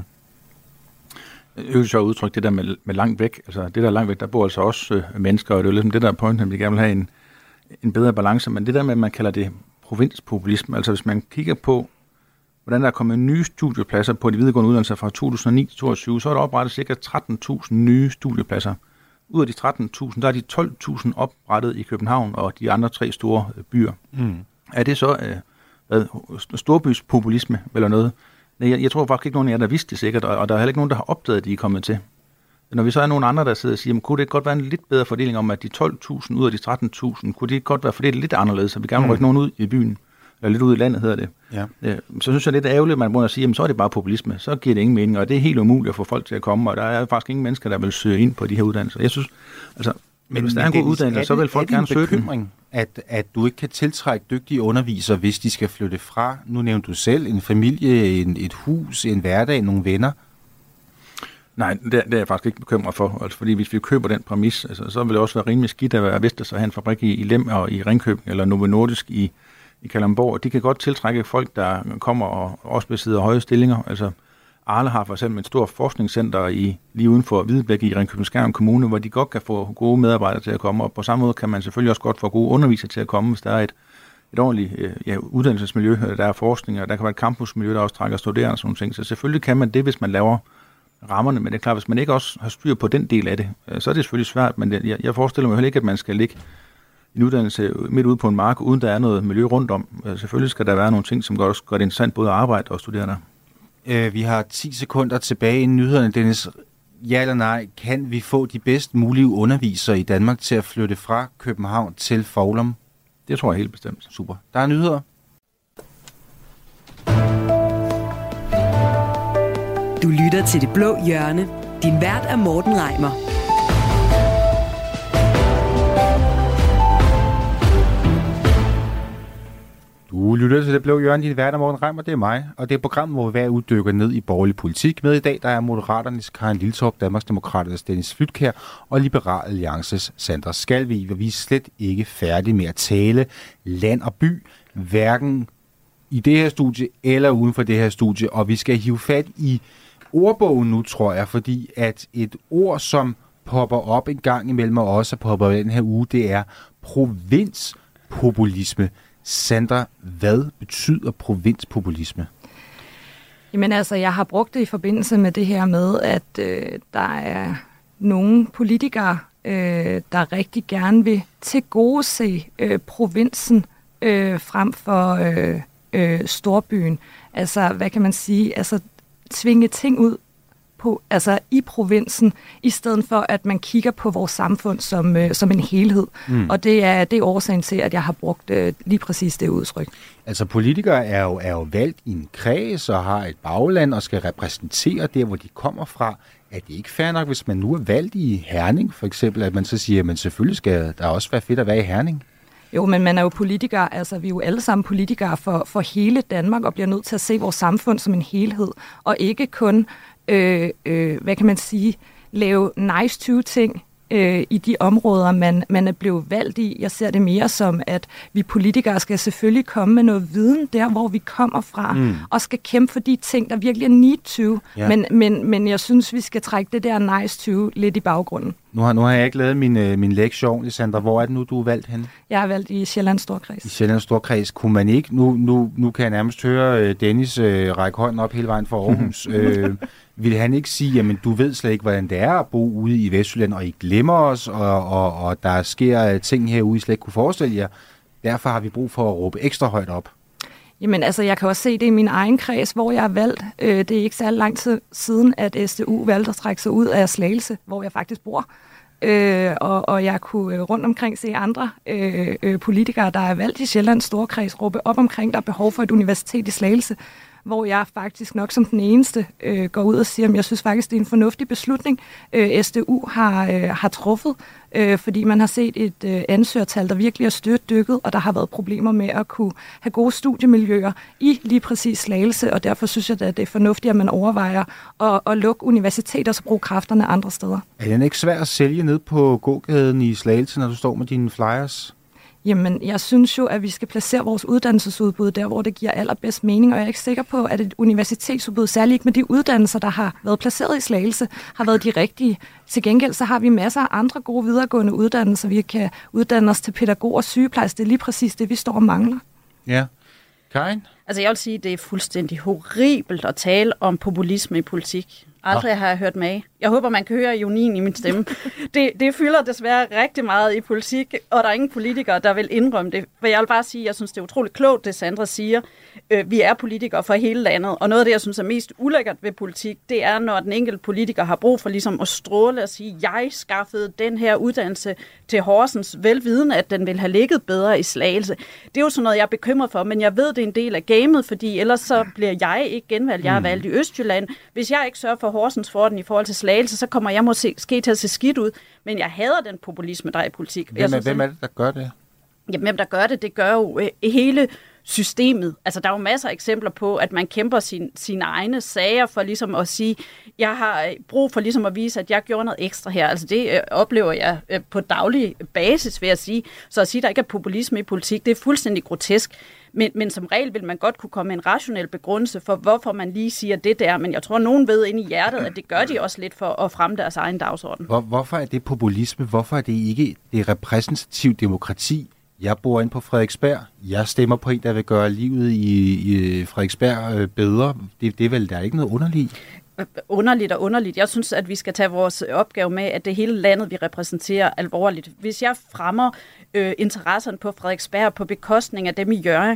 øvrigt så udtryk det der med, med langt væk. Altså det der langt væk, der bor altså også øh, mennesker, og det er jo ligesom det der point, at vi gerne vil have en, en bedre balance. Men det der med, at man kalder det provinspopulisme, altså hvis man kigger på, hvordan der er kommet nye studiepladser på de videregående uddannelser fra to tusind og ni til toogtyve, så er der oprettet ca. tretten tusind nye studiepladser. Ud af de tretten tusind, der er de tolv tusind oprettet i København og de andre tre store øh, byer. Mm. Er det så øh, hvad, storbyspopulisme eller noget? Nej, jeg, jeg tror faktisk ikke nogen af jer, der vidste det sikkert, og, og der er heller ikke nogen, der har opdaget, at de er kommet til. Når vi så er nogle andre, der sidder og siger, kunne det ikke godt være en lidt bedre fordeling om, at de tolv tusind ud af de tretten tusind, kunne det ikke godt være fordelt lidt anderledes, så vi gerne vil rykke mm. nogen ud i byen, eller lidt ud i landet hedder det. Ja. Ja, så synes jeg lidt ærgerligt, at man må sige, jamen så er det bare populisme, så giver det ingen mening, og det er helt umuligt at få folk til at komme, og der er faktisk ingen mennesker, der vil søge ind på de her uddannelser. Jeg synes, altså, men hvis der er en god uddannelse, så vil folk gerne søge den. At, at du ikke kan tiltrække dygtige undervisere, hvis de skal flytte fra, nu nævnte du selv, en familie, en, et hus, en hverdag, nogle venner? Nej, det, det er jeg faktisk ikke bekymret for, altså, fordi hvis vi køber den præmis, altså, så vil det også være rimelig skidt at være Vestas og have en fabrik i, i Lem og i Ringkøbing, eller Novo Nordisk i, i Kalundborg. De kan godt tiltrække folk, der kommer og også besidder høje stillinger. Altså, Arle har for eksempel et stort forskningscenter i, lige uden for Hvidebæk i Ringkøbing-Skjern Kommune, hvor de godt kan få gode medarbejdere til at komme, og på samme måde kan man selvfølgelig også godt få gode undervisere til at komme, hvis der er et, et ordentligt ja, uddannelsesmiljø, der er forskning, og der kan være et campusmiljø, der også trækker studerende og sådan nogle ting. Så selvfølgelig kan man det, hvis man laver rammerne, men det er klart, hvis man ikke også har styr på den del af det, så er det selvfølgelig svært, men jeg, jeg forestiller mig heller ikke, at man skal ligge en uddannelse midt ude på en mark, uden der er noget miljø rundt om. Selvfølgelig skal der være nogle ting, som også gør det interessant både at arbejde og studere der. Øh, vi har ti sekunder tilbage i nyhederne, Dennis. Ja eller nej, kan vi få de bedst mulige undervisere i Danmark til at flytte fra København til Foulum? Det tror jeg helt bestemt. Super. Der er nyheder. Du lytter til Det Blå Hjørne. Din vært er Morten Reimer. Du lytter til Det Blå Hjørne, din vært er Morten Reimer, det er mig. Og det er programmet, hvor vi hver uge dykker ned i borgerlig politik. Med i dag, der er Moderaternes Karin Liltorp, Danmarksdemokraternes Dennis Flydtkjær og Liberal Alliances Sandra Skalvig. Og vi er slet ikke færdige med at tale land og by, hverken i det her studie eller uden for det her studie. Og vi skal hive fat i ordbogen nu, tror jeg, fordi at et ord, som popper op en gang imellem og også popper den her uge, det er provinspopulisme. Sandra, hvad betyder provinspopulisme? Jamen altså, jeg har brugt det i forbindelse med det her med, at øh, der er nogle politikere, øh, der rigtig gerne vil tilgodese øh, provinsen øh, frem for øh, øh, storbyen. Altså, hvad kan man sige? Altså, tvinge ting ud på, altså i provinsen, i stedet for, at man kigger på vores samfund som, øh, som en helhed. Mm. Og det er, det er årsagen til, at jeg har brugt øh, lige præcis det udtryk. Altså politikere er jo, er jo valgt i en kreds og har et bagland og skal repræsentere der, hvor de kommer fra. Er det ikke fair nok, hvis man nu er valgt i Herning, for eksempel, at man så siger, at selvfølgelig skal der også være fedt at være i Herning? Jo, men man er jo politikere, altså vi er jo alle sammen politikere for, for hele Danmark og bliver nødt til at se vores samfund som en helhed, og ikke kun Øh, øh, hvad kan man sige, lave nice to ting øh, i de områder, man, man er blevet valgt i. Jeg ser det mere som, at vi politikere skal selvfølgelig komme med noget viden der, hvor vi kommer fra, mm. og skal kæmpe for de ting, der virkelig er need to. Ja. Men, men, men jeg synes, vi skal trække det der nice to lidt i baggrunden. Nu har, nu har jeg ikke lavet min, øh, min lektie ordentligt, Sandra. Hvor er det nu, du er valgt henne? Jeg er valgt i Sjællands Storkreds. I Sjællands Storkreds. Kunne man ikke, nu, nu, nu kan jeg nærmest høre øh, Dennis øh, række hånden op hele vejen fra Aarhus. øh, vil han ikke sige, jamen du ved slet ikke, hvordan det er at bo ude i Vestjylland, og I glemmer os, og, og, og der sker ting herude, I slet ikke kunne forestille jer. Derfor har vi brug for at råbe ekstra højt op. Jamen altså, jeg kan også se det i min egen kreds, hvor jeg er valgt. Øh, det er ikke særlig lang tid siden, at S D U valgte at trække sig ud af Slagelse, hvor jeg faktisk bor. Øh, og, og jeg kunne rundt omkring se andre øh, øh, politikere, der er valgt i Sjællands Storkreds, råbe op omkring, der er behov for et universitet i Slagelse, hvor jeg faktisk nok som den eneste øh, går ud og siger, at jeg synes faktisk, det er en fornuftig beslutning, øh, S D U har, øh, har truffet, øh, fordi man har set et øh, ansøgertal, der virkelig er styrtdykket, og der har været problemer med at kunne have gode studiemiljøer i lige præcis Slagelse, og derfor synes jeg, at det er fornuftigt, at man overvejer at, at lukke universiteter og så bruge kræfterne andre steder. Er det ikke svært at sælge ned på gågaden i Slagelse, når du står med dine flyers? Jamen, jeg synes jo, at vi skal placere vores uddannelsesudbud der, hvor det giver allerbedst mening, og jeg er ikke sikker på, at et universitetsudbud, særligt ikke med de uddannelser, der har været placeret i Slagelse, har været de rigtige. Til gengæld så har vi masser af andre gode videregående uddannelser. Vi kan uddanne os til pædagog og sygeplejerske. Det er lige præcis det, vi står og mangler. Ja. Karin? Altså, jeg vil sige, at det er fuldstændig horribelt at tale om populisme i politik. Aldrig ja. har jeg hørt med. Jeg håber, man kan høre ionien i min stemme. det, det fylder desværre rigtig meget i politik, og der er ingen politikere, der vil indrømme det. For jeg vil bare sige, at jeg synes, det er utroligt klogt, det Sandra siger. Øh, vi er politikere for hele landet, og noget af det, jeg synes er mest ulækkert ved politik, det er, når den enkelte politiker har brug for ligesom at stråle og sige, jeg skaffede den her uddannelse til Horsens, velvidende, at den ville have ligget bedre i Slagelse. Det er jo sådan noget, jeg er bekymret for, men jeg ved, det er en del af gamet, fordi ellers så bliver jeg ikke genvalgt. Jeg er valgt i Østjylland. Hvis jeg ikke sørger for Horsens for den i forhold til Slagelse, så kommer jeg måske til at se skidt ud. Men jeg hader den populisme, der er i politik. Hvem er, synes, hvem er det, der gør det? Jamen, hvem der gør det, det gør jo øh, hele systemet. Altså, der er jo masser af eksempler på, at man kæmper sin, sine egne sager for ligesom at sige, jeg har brug for ligesom at vise, at jeg gjorde noget ekstra her. Altså, det øh, oplever jeg øh, på daglig basis, vil jeg sige. Så at sige, at der ikke er populisme i politik, det er fuldstændig grotesk. Men, men som regel vil man godt kunne komme med en rationel begrundelse for, hvorfor man lige siger det der. Men jeg tror, nogen ved inde i hjertet, at det gør de også lidt for at fremme deres egen dagsorden. Hvor, hvorfor er det populisme? Hvorfor er det ikke det repræsentative demokrati? Jeg bor inde på Frederiksberg. Jeg stemmer på en, der vil gøre livet i, i Frederiksberg bedre. Det, det er vel der er ikke noget underligt? Underligt og underligt. Jeg synes, at vi skal tage vores opgave med, at det hele landet, vi repræsenterer, alvorligt. Hvis jeg fremmer øh, interesserne på Frederiksberg på bekostning af dem i Hjørring,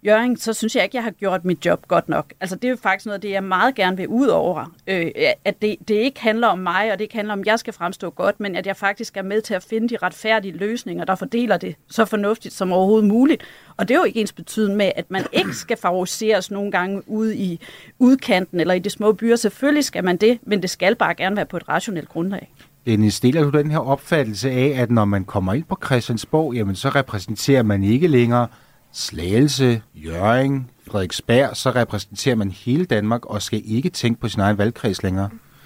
Hjørring, så synes jeg ikke, jeg har gjort mit job godt nok. Altså det er jo faktisk noget af det, jeg meget gerne vil ud over. Øh, at det, det ikke handler om mig, og det ikke handler om, at jeg skal fremstå godt, men at jeg faktisk er med til at finde de retfærdige løsninger, der fordeler det så fornuftigt som overhovedet muligt. Og det er jo ikke ens betydende med, at man ikke skal favoriseres nogle gange ude i udkanten eller i de små byer. Selvfølgelig skal man det, men det skal bare gerne være på et rationelt grundlag. Dennis, deler du den her opfattelse af, at når man kommer ind på Christiansborg, jamen så repræsenterer man ikke længere Slagelse, Hjørring, Frederiksberg, så repræsenterer man hele Danmark og skal ikke tænke på sin egen valgkreds længere?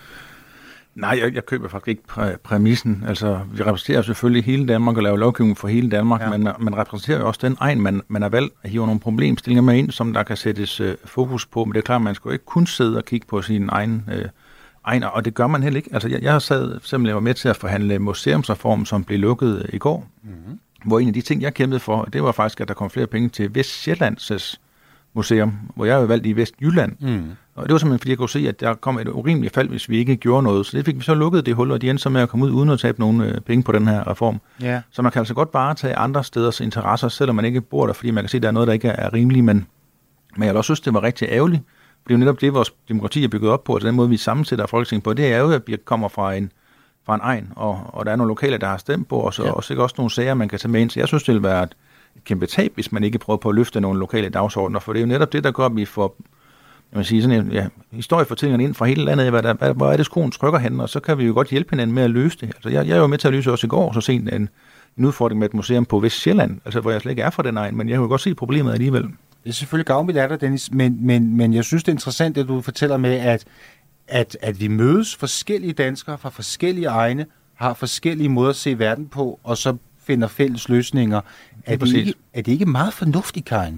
Nej, jeg, jeg køber faktisk ikke præ- præmissen. Altså, vi repræsenterer selvfølgelig hele Danmark og laver lovgivning for hele Danmark, ja. men man, man repræsenterer jo også den egen, man, man har valgt at hive nogle problemstillinger med ind, som der kan sættes øh, fokus på. Men det er klart, man skal jo ikke kun sidde og kigge på sin egen øh, egner, og det gør man heller ikke. Altså, jeg, jeg har sad, simpelthen var med til at forhandle museumsreform, som blev lukket i går, mm-hmm. hvor en af de ting, jeg kæmpede for, det var faktisk, at der kom flere penge til Vestsjællands museum, hvor jeg er jo valgt i Vestjylland. Mm. Og det var simpelthen, fordi jeg kunne se, at der kom et urimeligt fald, hvis vi ikke gjorde noget. Så det fik vi så lukket det hul, og de endte så med at komme ud uden at tabe nogle øh, penge på den her reform. Yeah. Så man kan altså godt bare tage andre steders interesser, selvom man ikke bor der, fordi man kan se, at der er noget, der ikke er rimeligt. Men, men jeg også synes, det var rigtig ærgerligt. Det er jo netop det, vores demokrati er bygget op på, altså den måde, vi sammensætter Folketinget på. Det er jo, at vi kommer fra en, fra en egen, og, og der er nogle lokale, der har stemt på os, og, yeah. og sikkert også nogle sager, man kan tage med ind. Så jeg synes, det vil være et kæmpe tab, hvis man ikke prøver på at løfte nogle lokale dagsordner, for det er jo netop det, der gør, at vi får jeg vil sige, sådan en ja, historiefortællingerne ind fra hele landet, hvad der, hvad, hvor er det skoen trykker hen, og så kan vi jo godt hjælpe hinanden med at løse det. Altså, jeg, jeg er jo med til at løse også i går, så sent en, en udfordring med et museum på Vestsjælland, altså hvor jeg slet ikke er fra den egen, men jeg kan jo godt se problemet alligevel. Det er selvfølgelig gavmildt af dig, Dennis, men, men, men jeg synes, det er interessant, det du fortæller med, at, at, at vi mødes forskellige danskere fra forskellige egne, har forskellige måder at se verden på, og så finder fælles løsninger. Er det, ikke, er det ikke meget fornuftigt, Karin?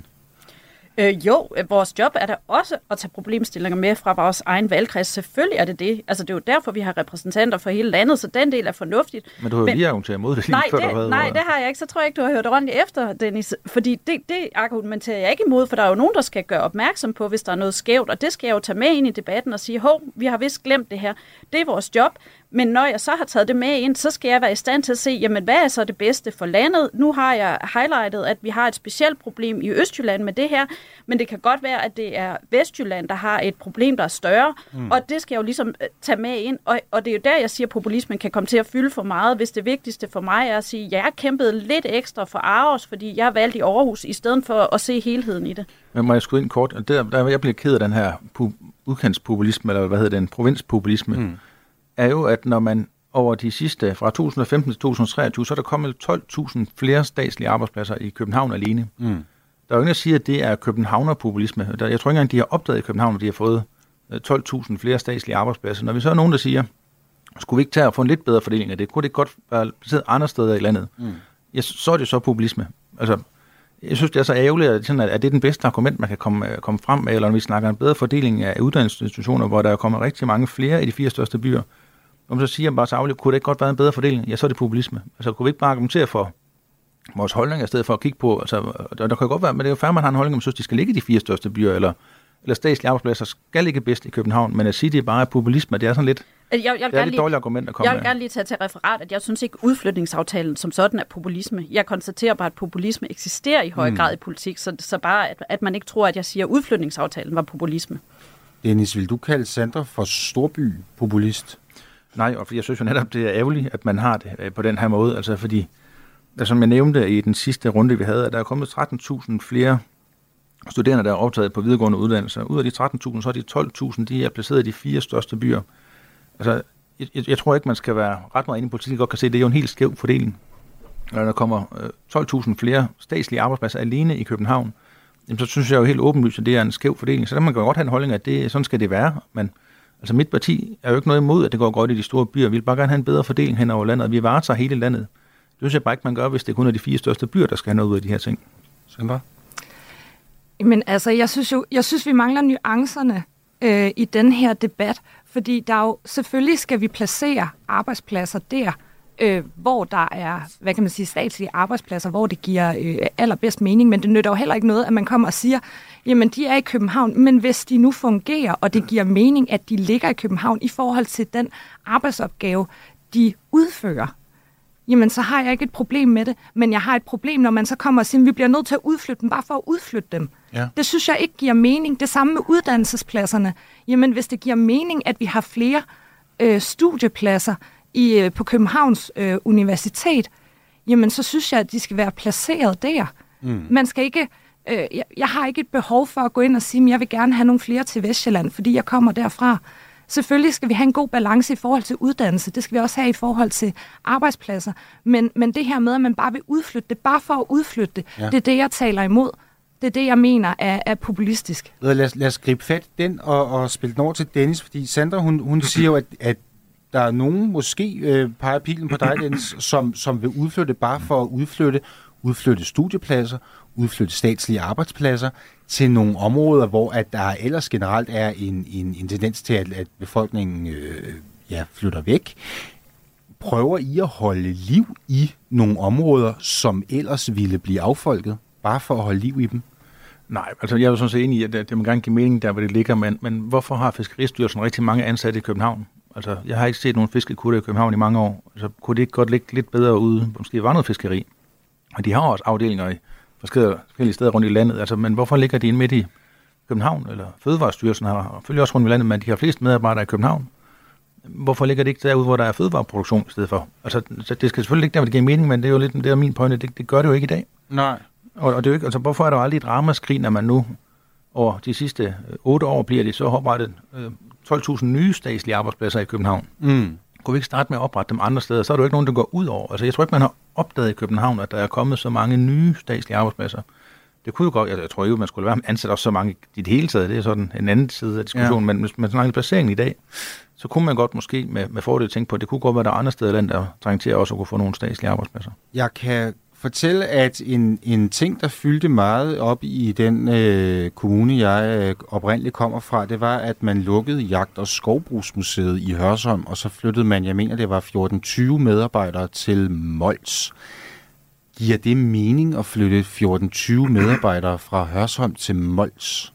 Øh, jo, vores job er da også at tage problemstillinger med fra vores egen valgkreds. Selvfølgelig er det det. Altså, det er jo derfor, vi har repræsentanter for hele landet, så den del er fornuftigt. Men du har jo lige argumenteret mod det lige nej, før, det, der havde, nej, det har jeg ikke. Så tror jeg ikke, du har hørt ordentligt efter, Dennis. Fordi det, det argumenterer jeg ikke imod, for der er jo nogen, der skal gøre opmærksom på, hvis der er noget skævt. Og det skal jeg jo tage med ind i debatten og sige, hov, vi har vist glemt det her. Det er vores job. Men når jeg så har taget det med ind, så skal jeg være i stand til at se, jamen hvad er så det bedste for landet? Nu har jeg highlightet, at vi har et specielt problem i Østjylland med det her, men det kan godt være, at det er Vestjylland, der har et problem, der er større, mm. og det skal jeg jo ligesom tage med ind. Og, og det er jo der, jeg siger, at populismen kan komme til at fylde for meget, hvis det vigtigste for mig er at sige, at jeg har kæmpet lidt ekstra for Aarhus, fordi jeg har valgt i Aarhus, i stedet for at se helheden i det. Men må jeg skyde ind kort? Der, der jeg bliver ked af den her pu- udkantspopulisme, eller hvad hedder den, provinspopulisme, mm. er jo, at når man over de sidste, fra to tusind og femten til to tusind og treogtyve, så er der kommet tolv tusind flere statslige arbejdspladser i København alene. Mm. Der er jo ingen, der siger, at det er københavnerpopulisme. Jeg tror ikke engang, de har opdaget i København, at de har fået tolv tusind flere statslige arbejdspladser. Når vi så er nogen, der siger, skulle vi ikke tage og få en lidt bedre fordeling af det? Kunne det godt være placeret andre steder i landet? Mm. Ja, så er det så populisme. Altså, jeg synes, det er så ærgerligt, at det er den bedste argument, man kan komme, komme frem med, eller når vi snakker en bedre fordeling af uddannelsesinstitutioner, hvor der er kommet rigtig mange flere i de fire største byer. Når man så siger bare så ærgerligt, kunne det ikke godt være en bedre fordeling? Ja, så er det populisme. Altså, kunne vi ikke bare argumentere for vores holdning, i stedet for at kigge på, altså, der, der kan godt være, men det er jo færre, man har en holdning, om man synes, de skal ligge i de fire største byer, eller, eller statslige arbejdspladser skal ligge bedst i København, men at sige, det er bare populisme, det er sådan lidt, jeg, jeg det er et lidt dårligt argument at komme Jeg vil gerne lige tage til referat, at jeg synes ikke, udflytningsaftalen som sådan er populisme. Jeg konstaterer bare, at populisme eksisterer i høj grad mm. i politik, så, så bare, at, at man ikke tror, at jeg siger, at udflytningsaftalen var populisme. Dennis, vil du kalde Sandra for storby-populist? Nej, og jeg synes jo netop, det er ærgerligt, at man har det på den her måde, altså fordi, som jeg nævnte i den sidste runde, vi havde, at der er kommet tretten tusind flere studerende, der er optaget på videregående uddannelser. Ud af de tretten tusind, så er de tolv tusind, de er placeret i de fire største byer. Altså, jeg, jeg tror ikke, man skal være ret meget inde i politik, jeg godt kan se, at det er jo en helt skæv fordeling. Når der kommer øh, tolv tusind flere statslige arbejdspladser alene i København, jamen, så synes jeg jo helt åbenlyst, at det er en skæv fordeling. Så der man kan godt have en holdning, at det, sådan skal det være, men altså mit parti er jo ikke noget imod, at det går godt i de store byer. Vi vil bare gerne have en bedre fordeling hen over landet, og vi varetager hele landet. Det synes jeg bare ikke, man gør, hvis det kun er de fire største byer, der skal have noget ud af de her ting. Sandra? Men altså, jeg synes jo, jeg synes, vi mangler nuancerne øh, i den her debat, fordi der jo selvfølgelig skal vi placere arbejdspladser der, øh, hvor der er, hvad kan man sige, statslige arbejdspladser, hvor det giver øh, allerbedst mening, men det nytter jo heller ikke noget, at man kommer og siger, jamen de er i København, men hvis de nu fungerer, og det giver mening, at de ligger i København i forhold til den arbejdsopgave, de udfører, jamen så har jeg ikke et problem med det, men jeg har et problem, når man så kommer og siger, at vi bliver nødt til at udflytte dem, bare for at udflytte dem. Ja. Det synes jeg ikke giver mening. Det samme med uddannelsespladserne. Jamen, hvis det giver mening, at vi har flere øh, studiepladser i, øh, på Københavns øh, Universitet, jamen, så synes jeg, at de skal være placeret der. Mm. Man skal ikke... Øh, jeg, jeg har ikke et behov for at gå ind og sige, at jeg vil gerne have nogle flere til Vestsjælland, fordi jeg kommer derfra. Selvfølgelig skal vi have en god balance i forhold til uddannelse. Det skal vi også have i forhold til arbejdspladser. Men, men det her med, at man bare vil udflytte det, bare for at udflytte det, ja. Det er det, jeg taler imod. Det er det, jeg mener er, er populistisk. Lad os, lad os gribe fat i den og, og spille den over til Dennis, fordi Sandra, hun, hun siger jo, at, at der er nogen, måske øh, peger pilen på dig, Dennis, som, som vil udflytte bare for at udflytte, udflytte studiepladser, udflytte statslige arbejdspladser til nogle områder, hvor at der ellers generelt er en, en, en tendens til, at, at befolkningen øh, ja, flytter væk. Prøver I at holde liv i nogle områder, som ellers ville blive affolket, bare for at holde liv i dem? Nej, altså jeg er jo sådan set enig i, at det, det må gerne give mening der, hvor det ligger, men, men hvorfor har Fiskeristyrelsen rigtig mange ansatte i København? Altså, jeg har ikke set nogen fiskekutter i København i mange år. Altså, kunne det ikke godt ligge lidt bedre ude? Måske var noget fiskeri. Og de har også afdelinger i forskellige steder rundt i landet. Altså, men hvorfor ligger de inde midt i København? Eller Fødevarestyrelsen har følger også rundt i landet, men de har flest medarbejdere i København. Hvorfor ligger det ikke derude, hvor der er fødevareproduktion i stedet for? Altså, det skal selvfølgelig ikke der, hvor det giver mening, men det er jo lidt det er min pointe. Det, det gør det jo ikke i dag. Nej. Og, og det er jo ikke, altså, hvorfor er der jo aldrig et ramaskrig, når man nu over de sidste otte år bliver det så oprettet øh, tolv tusind nye statslige arbejdspladser i København? Mm. Kunne vi ikke starte med at oprette dem andre steder? Så er der jo ikke nogen, der går ud over. Altså, jeg tror ikke, man har opdaget i København, at der er kommet så mange nye statslige arbejdspladser. Det kunne jo godt, jeg, jeg tror jo, man skulle være med ansat også så mange i det hele taget. Det er sådan en anden side af diskussionen. Ja. Men hvis man snakker placeringen i dag, så kunne man godt måske med, med fordel tænke på, at det kunne godt være, der er andre steder i landet, der trænger til også at kunne få nogle statslige arbejdspladser. Jeg kan fortælle, at en, en ting, der fyldte meget op i den øh, kommune, jeg øh, oprindeligt kommer fra, det var, at man lukkede Jagt- og Skovbrugsmuseet i Hørsholm, og så flyttede man, jeg mener, det var fjorten tyve medarbejdere til Mols. Giver det mening at flytte fjorten tyve medarbejdere fra Hørsholm til Mols?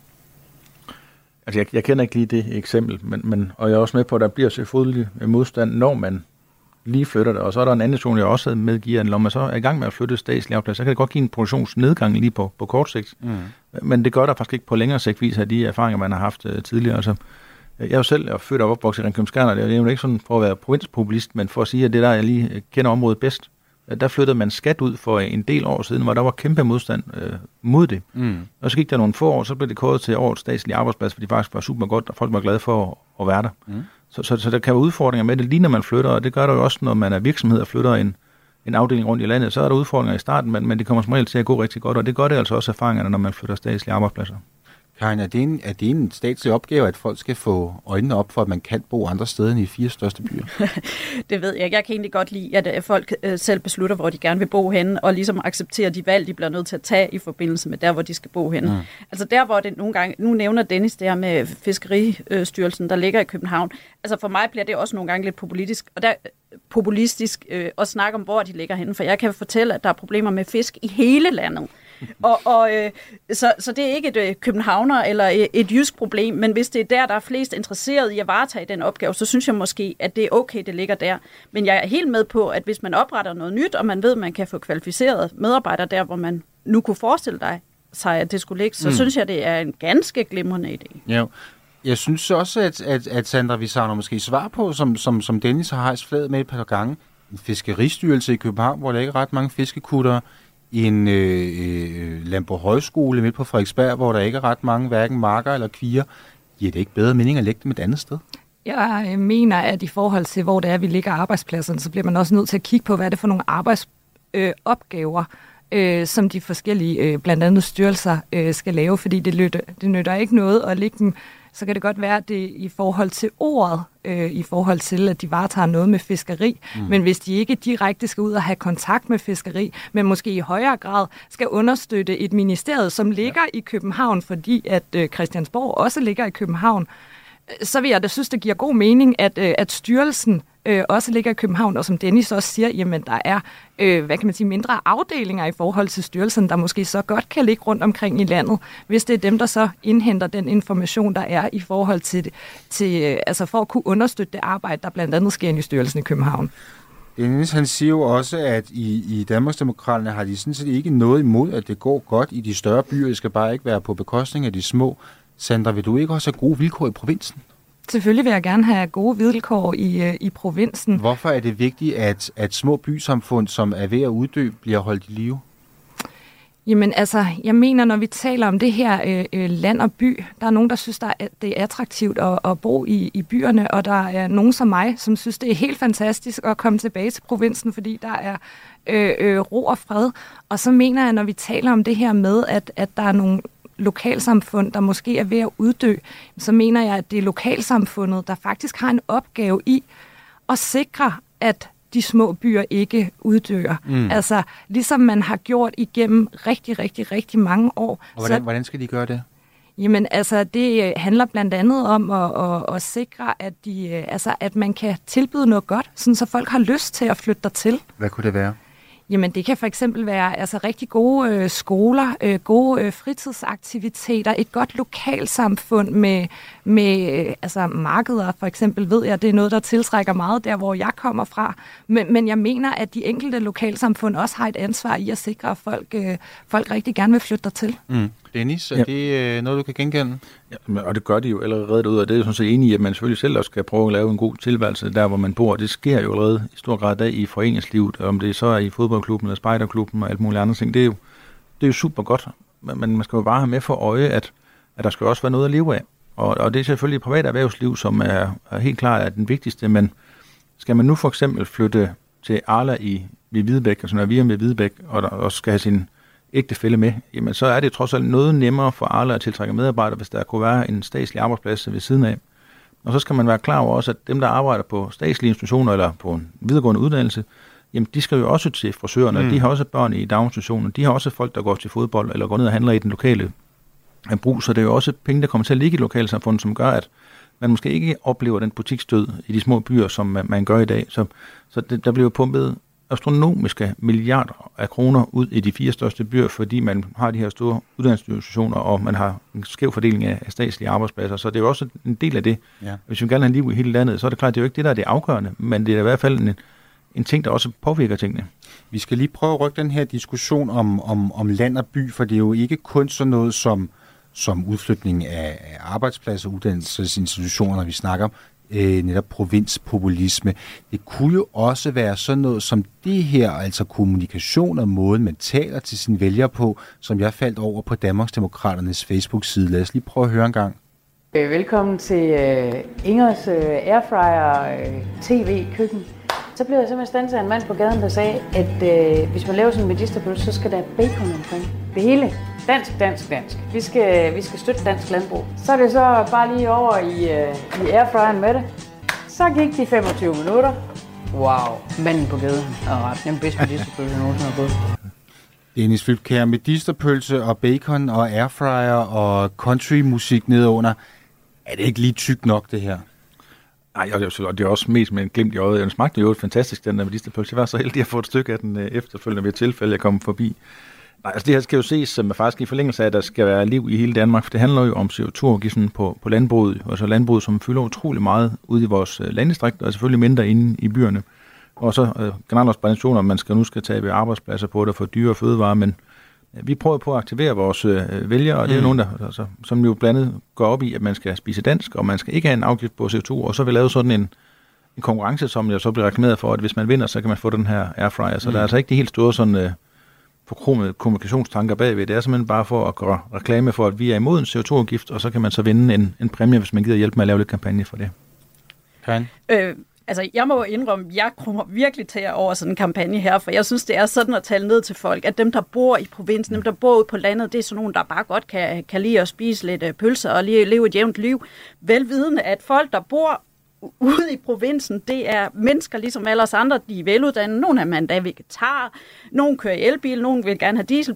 Altså, jeg, jeg kender ikke lige det eksempel, men, men, og jeg er også med på, at der bliver selvfølgelig modstand, når man lige flytter det. Og så er der en anden situation, jeg også havde medgiver, når man så er i gang med at flytte statslige arbejdspladser, så kan det godt give en produktionsnedgang lige på, på kort sigt. Mm. Men det gør der faktisk ikke på længere sigt, viser de erfaringer, man har haft uh, tidligere. Altså, jeg er jo selv er født og opvokset i Ringkøbing-Skjern, og det er jo ikke sådan for at være provinspopulist, men for at sige, at det der, jeg lige kender området bedst, der flyttede man skat ud for en del år siden, hvor der var kæmpe modstand øh, mod det. Mm. Og så gik der nogle få år, så blev det kåret til årets statslige arbejdsplads, fordi det faktisk var super godt, og folk var glade for at, at være der. Mm. Så, så, så der kan være udfordringer med det, lige når man flytter, og det gør der jo også, når man er virksomhed og flytter en, en afdeling rundt i landet. Så er der udfordringer i starten, men, men det kommer som regel til at gå rigtig godt, og det gør det altså også erfaringerne, når man flytter statslige arbejdspladser. Karin, er det, en, er det en statslig opgave, at folk skal få øjnene op for, at man kan bo andre steder end i fire største byer? Det ved jeg. Jeg kan egentlig godt lide, at folk selv beslutter, hvor de gerne vil bo henne, og ligesom accepterer de valg, de bliver nødt til at tage i forbindelse med der, hvor de skal bo henne. Mm. Altså der, hvor det nogle gange, nu nævner Dennis det her med Fiskeristyrelsen, der ligger i København. Altså for mig bliver det også nogle gange lidt populistisk, og der populistisk øh, at snakke om, hvor de ligger henne, for jeg kan fortælle, at der er problemer med fisk i hele landet. Og, og, øh, så, så det er ikke et øh, københavner eller et, et jysk problem, men hvis det er der, der er flest interesseret i at varetage den opgave, så synes jeg måske, at det er okay, det ligger der. Men jeg er helt med på, at hvis man opretter noget nyt, og man ved, at man kan få kvalificerede medarbejdere der, hvor man nu kunne forestille dig sig, at det skulle ligge, så mm. synes jeg, det er en ganske glimrende idé. Ja. Jeg synes også, at, at, at Sandra, vi savner måske svar på, som, som, som Dennis har hejst flaget med et par gange, en fiskeristyrelse i København, hvor der ikke er ret mange fiskekutter, en øh, Landbrug Højskole midt på Frederiksberg, hvor der ikke er ret mange, hverken marker eller kvier. Giver det ikke bedre mening at lægge dem et andet sted? Jeg mener, at i forhold til, hvor det er, vi ligger arbejdspladserne, så bliver man også nødt til at kigge på, hvad er det for nogle arbejdsopgaver, øh, øh, som de forskellige, øh, blandt andet styrelser, øh, skal lave, fordi det, løtter, det nytter ikke noget at lægge dem. Så kan det godt være, at det i forhold til ordet, øh, i forhold til, at de varetager noget med fiskeri, mm. men hvis de ikke direkte skal ud og have kontakt med fiskeri, men måske i højere grad skal understøtte et ministerium, som ligger ja. i København, fordi at øh, Christiansborg også ligger i København, så vil jeg da synes, det giver god mening, at, øh, at styrelsen øh, også ligger i København, og som Dennis også siger, jamen der er, øh, hvad kan man sige, mindre afdelinger i forhold til styrelsen, der måske så godt kan ligge rundt omkring i landet, hvis det er dem, der så indhenter den information, der er i forhold til, til øh, altså for at kunne understøtte det arbejde, der blandt andet sker i styrelsen i København. Dennis, han siger jo også, at i, i Danmarksdemokraterne har de sådan set ikke noget imod, at det går godt i de større byer. Det skal bare ikke være på bekostning af de små. Sandra, vil du ikke også have gode vilkår i provinsen? Selvfølgelig vil jeg gerne have gode vilkår i, i provinsen. Hvorfor er det vigtigt, at, at små bysamfund, som er ved at uddø, bliver holdt i live? Jamen altså, jeg mener, når vi taler om det her øh, land og by, der er nogen, der synes, der er, det er attraktivt at, at bo i, i byerne, og der er nogen som mig, som synes, det er helt fantastisk at komme tilbage til provinsen, fordi der er øh, øh, ro og fred. Og så mener jeg, når vi taler om det her med, at, at der er nogle lokalsamfund, der måske er ved at uddø, så mener jeg, at det er lokalsamfundet, der faktisk har en opgave i at sikre, at de små byer ikke uddør. Mm. Altså, ligesom man har gjort igennem rigtig, rigtig, rigtig mange år. Og hvordan, så, hvordan skal de gøre det? Jamen, altså, det handler blandt andet om at, at, at sikre, at, de, altså, at man kan tilbyde noget godt, sådan så folk har lyst til at flytte dertil. Hvad kunne det være? Jamen, det kan for eksempel være altså, rigtig gode øh, skoler, øh, gode øh, fritidsaktiviteter, et godt lokalsamfund med, med øh, altså, markeder, for eksempel, ved jeg, det er noget, der tiltrækker meget der, hvor jeg kommer fra. Men, men jeg mener, at de enkelte lokalsamfund også har et ansvar i at sikre, at folk, øh, folk rigtig gerne vil flytte dertil. Mm. Dennis, er ja. det øh, noget, du kan genkende? Ja, og det gør de jo allerede derude, og det er jo sådan set enig i, at man selvfølgelig selv også skal prøve at lave en god tilværelse der, hvor man bor. Det sker jo allerede i stor grad dag i foreningslivet, om det så er i fodboldklubben eller spejderklubben og alt muligt andet ting. Det er jo, det er jo super godt, men man skal jo bare have med for øje, at, at der skal også være noget at leve af. Og, og det er selvfølgelig privat erhvervsliv, som er, er helt klart er den vigtigste, men skal man nu for eksempel flytte til Arla i ved Hvidebæk, altså når vi er ved Hvidebæk, og der også skal have sin ægtefælle med, jamen så er det trods alt noget nemmere for Arla at tiltrække medarbejdere, hvis der kunne være en statslig arbejdsplads ved siden af. Og så skal man være klar over også, at dem, der arbejder på statslige institutioner eller på en videregående uddannelse, jamen de skal jo også til frisørerne, mm. de har også børn i daginstitutioner, de har også folk, der går til fodbold eller går ned og handler i den lokale brug, så det er jo også penge, der kommer til at ligge i lokalsamfundet, som gør, at man måske ikke oplever den butiksdød i de små byer, som man, man gør i dag. Så, så det, der bliver pumpet astronomiske milliarder af kroner ud i de fire største byer, fordi man har de her store uddannelsesinstitutioner, og man har en skæv fordeling af, af statslige arbejdspladser. Så det er jo også en del af det. Ja. Hvis vi gerne vil have liv i hele landet, så er det klart, det er jo ikke det, der er det afgørende, men det er i hvert fald en, en ting, der også påvirker tingene. Vi skal lige prøve at rykke den her diskussion om, om, om land og by, for det er jo ikke kun sådan noget som, som udflytning af, af arbejdspladser og uddannelsesinstitutioner, vi snakker om. Øh, netop provinspopulisme. Det kunne jo også være sådan noget som det her, altså kommunikation og måden, man taler til sine vælgere på, som jeg faldt over på Danmarksdemokraternes Facebook-side. Lad os lige prøve at høre en gang. Velkommen til uh, Ingers uh, Airfryer uh, T V-køkken. Så blev jeg simpelthen standset af en mand på gaden, der sagde, at uh, hvis man laver sådan en medisterpølse, så skal der bacon omkring det hele. Dansk, dansk, dansk. Vi skal, vi skal støtte dansk landbrug. Så er det så bare lige over i, uh, i airfryeren med det. Så gik de femogtyve minutter. Wow, manden på gaden er ret. Den bedste medisterpølse, nogensinde har gået. Dennis Flydtkjær, medisterpølse og bacon og airfryer og countrymusik nedunder. Er det ikke lige tykt nok, det her? Nej, og det er også mest med en glimt i øjet. Den smagte jo fantastisk, den der medisterpølse. Jeg var så heldig at få et stykke af den efterfølgende ved et tilfælde, jeg kom forbi. Nej, altså det her skal jo ses som faktisk i forlængelse af, at der skal være liv i hele Danmark, for det handler jo om C O to afgiften på, på landbruget, altså landbruget, som fylder utrolig meget ude i vores landdistrikter, og selvfølgelig mindre inde i byerne. Og så øh, generelt også traditioner, man skal nu skal tage arbejdspladser på det for dyre og fødevarer, men øh, vi prøver på at aktivere vores øh, vælgere, og det er mm. nogen, der, altså, som jo blandt andet går op i, at man skal spise dansk, og man skal ikke have en afgift på C O to, og så vil lave sådan en, en konkurrence, som jo så bliver reklameret for, at hvis man vinder, så kan man få den her airfryer. Så mm. der er altså ikke de helt store sådan øh, forkromede kommunikationstanker bagved. Det er simpelthen bare for at gøre reklame for, at vi er imod en C O to afgift, og så kan man så vinde en, en præmie, hvis man gider hjælpe med at lave lidt kampagne for det. Kan? Øh, altså, jeg må indrømme, jeg kommer virkelig til over sådan en kampagne her, for jeg synes, det er sådan at tale ned til folk, at dem, der bor i provinsen, dem, der bor ude på landet, det er sådan nogen, der bare godt kan, kan lide at spise lidt pølser og lige leve et jævnt liv. Velvidende, at folk, der bor ude i provinsen, det er mennesker ligesom alle os andre, de er veluddannede. Nogle er man da vegetar, nogle kører i elbil, nogle vil gerne have dieselbil.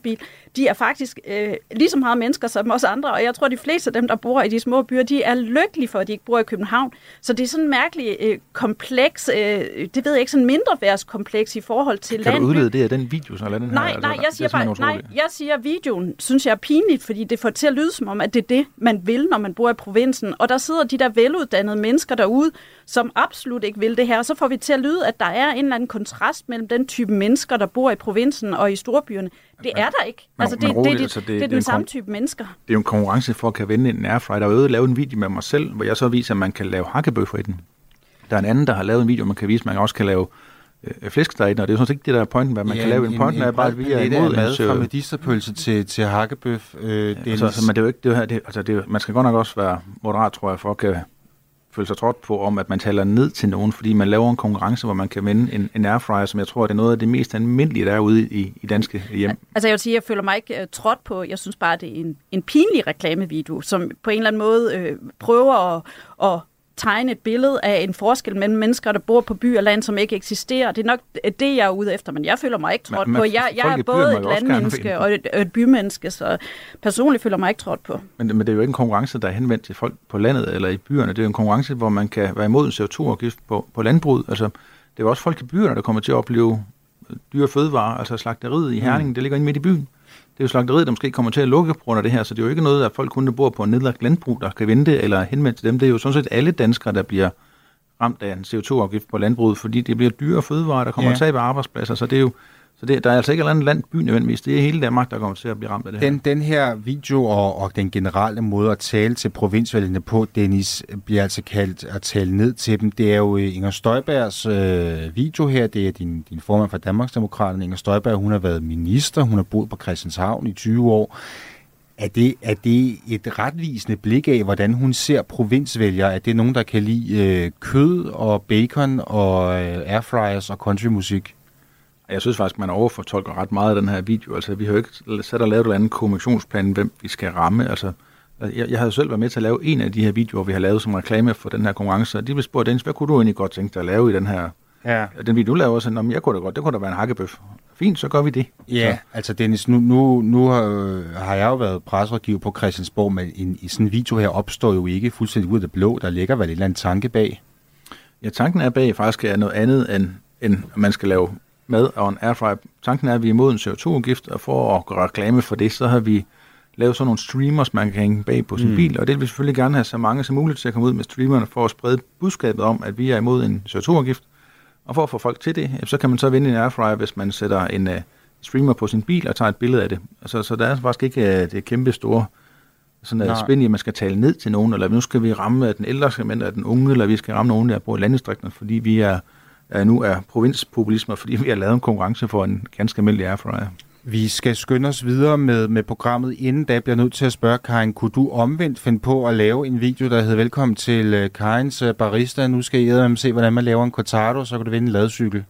de er faktisk øh, lige så meget mennesker som os andre, og jeg tror, de fleste af dem, der bor i de små byer, de er lykkelige for, at de ikke bor i København. Så det er sådan en mærkelig øh, kompleks, øh, det ved jeg ikke, sådan mindreværdskompleks i forhold til kan land. Kan du udlede det af den video, så eller den nej, her? Nej, altså, jeg siger bare, nej, jeg siger, at videoen synes jeg er pinligt, fordi det får til at lyde som om, at det er det, man vil, når man bor i provinsen. Og der sidder de der veluddannede mennesker derude, som absolut ikke vil det her. Og så får vi til at lyde, at der er en eller anden kontrast mellem den type mennesker, der bor i provinsen og i storbyerne. Det er der ikke. Nå, altså, det, roligt, det, det, altså, det, det, det er det den er samme kon- type mennesker. Det er jo en konkurrence for at kan vinde en airfryer. Der er jo lavet en video med mig selv, hvor jeg så viser, at man kan lave hakkebøffer i den. Der er en anden, der har lavet en video, man kan vise, at man også kan lave øh, flæskesteg i den, og det er jo sådan set ikke det, der er pointen, hvad man ja, kan lave. En, en pointen en, er bare, at vi er imod mad en fra medisterpølse til, til hakkebøf. Øh, ja, altså, altså, men det er jo ikke det her, det, altså, det, man skal godt nok også være moderat, tror jeg, for at kan føle sig trådt på, om at man taler ned til nogen, fordi man laver en konkurrence, hvor man kan vinde en, en airfryer, som jeg tror, det er noget af det mest almindelige, der er ude i, i danske hjem. Altså jeg vil sige, jeg føler mig ikke uh, trådt på. Jeg synes bare, det er en, en pinlig reklamevideo, som på en eller anden måde øh, prøver at, at tegne et billede af en forskel mellem mennesker, der bor på by og land, som ikke eksisterer. Det er nok det, jeg er ude efter, men jeg føler mig ikke trådt på. Jeg, jeg er både et landmenneske og et, et bymenneske, så personligt føler mig ikke trådt på. Men, men det er jo ikke en konkurrence, der er henvendt til folk på landet eller i byerne. Det er jo en konkurrence, hvor man kan være imod en C O to afgift på, på landbruget. Altså, det er jo også folk i byerne, der kommer til at opleve dyre fødevarer, altså slagteriet i Herning, mm. det ligger inde midt i byen. Det er jo slagteriet, der måske kommer til at lukke på grund af det her, så det er jo ikke noget, at folk kun der bor på en nedlagt landbrug, der kan vinde det eller henvende til dem. Det er jo sådan set alle danskere, der bliver ramt af en C O to afgift på landbruget, fordi det bliver dyre fødevarer, der kommer ja. tab af arbejdspladser, så det er jo så det, der er altså ikke et eller andet land by nødvendigvis. Det er hele Danmark, der kommer til at blive ramt af det den, her. Den her video og, og den generelle måde at tale til provinsvælgerne på, Dennis, bliver altså kaldt at tale ned til dem. Det er jo Inger Støjbergs øh, video her. Det er din, din formand for Danmarksdemokraterne. Inger Støjberg, hun har været minister. Hun har boet på Christianshavn i tyve år. Er det, er det et retvisende blik af, hvordan hun ser provinsvælgere? Er det nogen, der kan lide øh, kød og bacon og øh, airfryers og countrymusik? Jeg synes faktisk, man overfortolker ret meget af den her video. Altså, vi har jo ikke sat og lavet en anden kommunikationsplan, hvem vi skal ramme. Altså, jeg, jeg har jo selv været med til at lave en af de her videoer, vi har lavet som reklame for den her konkurrence. Og de blev spurgt, Dennis, hvad kunne du egentlig godt tænke dig at lave i den her ja. den video, du laver? Så, jeg kunne da godt, det kunne da være en hakkebøf. Fint, så gør vi det. Ja, så. Altså Dennis, nu, nu, nu har, har jeg jo været presserådgiver på Christiansborg, men en, i sådan en video her opstår jo ikke fuldstændig ud af det blå. Der ligger vel et eller andet tanke bag? Ja, tanken er bag faktisk er noget andet, end, end man skal lave mad og en airfryer. Tanken er, at vi er imod en C O to afgift, og for at gøre reklame for det, så har vi lavet sådan nogle streamers, man kan hænge bag på sin mm. bil, og det vil vi selvfølgelig gerne have så mange som muligt til at komme ud med streamerne for at sprede budskabet om, at vi er imod en C O to afgift. Og for at få folk til det, så kan man så vinde en airfryer, hvis man sætter en uh, streamer på sin bil og tager et billede af det. Altså, så der er faktisk ikke uh, det kæmpe store sådan spændende, at man skal tale ned til nogen, eller nu skal vi ramme den ældre segment af den unge, eller vi skal ramme nogen, der bor i landdistrikterne, fordi vi er nu er provinspopulisme, fordi vi har lavet en konkurrence for en ganske almindelig airfryer. Vi skal skynde os videre med, med programmet. Inden da bliver jeg nødt til at spørge, Karin, kunne du omvendt finde på at lave en video, der hedder velkommen til uh, Karins uh, barista. Nu skal I se, hvordan man laver en cortado, så kan du vinde en ladcykel.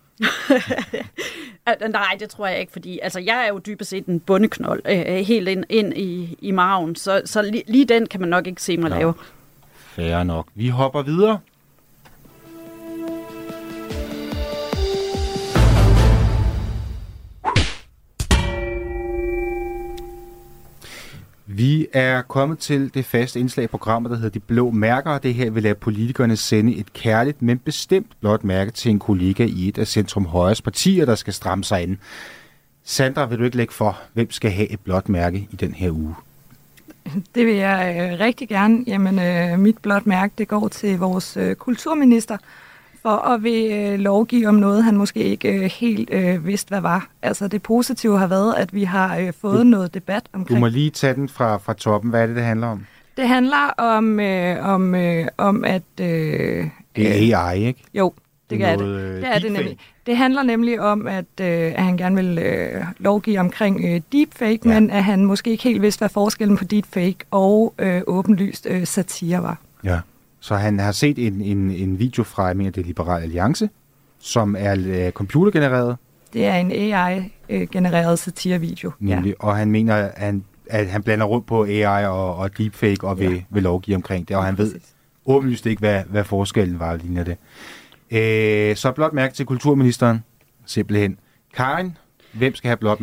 Nej, det tror jeg ikke, fordi altså, jeg er jo dybest set en bundeknold øh, helt ind, ind i, i maven, så, så lige, lige den kan man nok ikke se mig ja. lave. Fair nok. Vi hopper videre. Vi er kommet til det faste indslag i programmet, der hedder De Blå Mærker. Det her vil lade politikerne sende et kærligt, men bestemt blåt mærke til en kollega i et af Centrum Højres partier, der skal stramme sig ind. Sandra, vil du ikke lægge for, hvem skal have et blåt mærke i den her uge? Det vil jeg øh, rigtig gerne. Jamen, øh, mit blåt mærke, det går til vores øh, kulturminister, for at vil øh, lovgive om noget, han måske ikke øh, helt øh, vidste, hvad var. Altså det positive har været, at vi har øh, fået du, noget debat omkring. Du må lige tage den fra, fra toppen. Hvad er det, det handler om? Det handler om, øh, om, øh, om at... Øh, det er A I, ikke? Jo, det, det er noget, det. Det er det nemlig. Det handler nemlig om, at, øh, at han gerne vil øh, lovgive omkring øh, deepfake, ja. men at han måske ikke helt vidste, hvad forskellen på deepfake og øh, åbenlyst øh, satire var. Ja. Så han har set en, en, en video fra, jeg mener, det Liberale Alliance, som er uh, computergenereret. Det er en A I-genereret satirevideo. Nemlig, ja. Og han mener, at han, at han blander rundt på A I og, og deepfake og vil, ja. vil lovgive omkring det, og han ved åbenlyst ikke, hvad, hvad forskellen var, ligner det. Æh, så blot mærke til kulturministeren, simpelthen. Karin, hvem skal have blot mærke?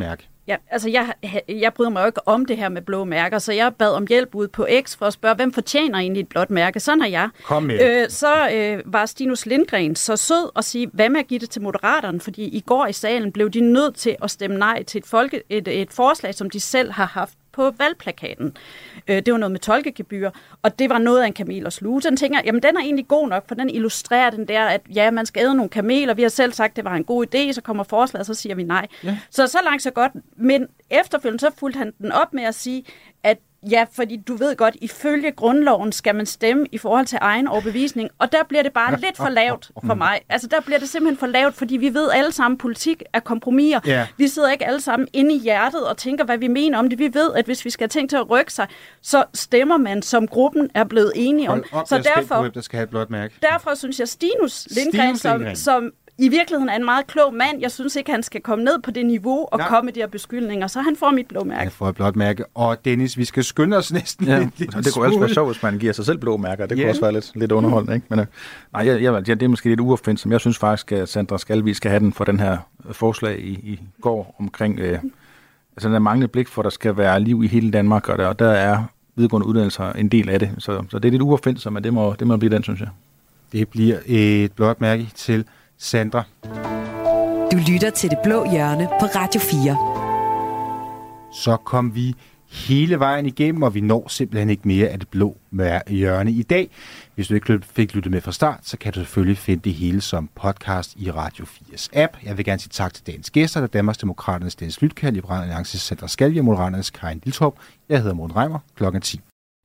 Ja, altså jeg, jeg bryder mig jo ikke om det her med blå mærker, så jeg bad om hjælp ud på X for at spørge, hvem fortjener egentlig et blåt mærke? Sådan er jeg. Kom med. Øh, så øh, var Stinus Lindgren så sød at sige, hvad med at give det til Moderaterne? Fordi i går i salen blev de nødt til at stemme nej til et, folke, et, et forslag, som de selv har haft på valgplakaten. Øh, det var noget med tolkegebyr, og det var noget af en kamel og sluge. Den tænker jeg, jamen den er egentlig god nok, for den illustrerer den der, at ja, man skal æde nogle kameler. Vi har selv sagt, det var en god idé, så kommer forslaget, så siger vi nej. Ja. Så så langt så godt, men efterfølgende så fulgte han den op med at sige, at ja, fordi du ved godt, ifølge grundloven skal man stemme i forhold til egen overbevisning, og der bliver det bare lidt for lavt for mig. Altså der bliver det simpelthen for lavt, fordi vi ved alle sammen, politik er kompromiser. Yeah. Vi sidder ikke alle sammen inde i hjertet og tænker, hvad vi mener om det. Vi ved, at hvis vi skal have ting til at rykke sig, så stemmer man, som gruppen er blevet enige om. Op, så derfor, på, der skal have et blåt mærke. Derfor synes jeg, Stinus Lindgren, som, som i virkeligheden er en meget klog mand. Jeg synes ikke, han skal komme ned på det niveau og Nej. komme med de her beskyldninger, så han får mit blå mærke. Han får et blåt mærke. Og Dennis, vi skal skynde os næsten ja, lidt. Det kunne også være sjovt, hvis man giver sig selv blå mærker. Det kunne yeah. også være lidt, lidt underholdende. Ikke? Men, øh, nej, jeg, jeg, det er måske lidt uopfindsomt. Jeg synes faktisk, at Sandra Skalvig skal have den for den her forslag i, i går omkring øh, altså den manglende blik for, at der skal være liv i hele Danmark, og der, og der er videregående uddannelser en del af det. Så, så det er lidt uopfindsomt, men det må, det må blive den, synes jeg. Det bliver et blåt mærke til Sandra. Du lytter til Det Blå Hjørne på Radio fire. Så kom vi hele vejen igennem, og vi når simpelthen ikke mere af Det Blå Hjørne i dag. Hvis du ikke fik lyttet med fra start, så kan du selvfølgelig finde det hele som podcast i Radio fires app. Jeg vil gerne sige tak til dagens gæster, der Danmarksdemokraternes Dennis Flydtkjær, Liberal Alliances Sandra Skalvig og Moderaternes Karin Liltorp. Jeg hedder Morten Reimer. Klokken ti.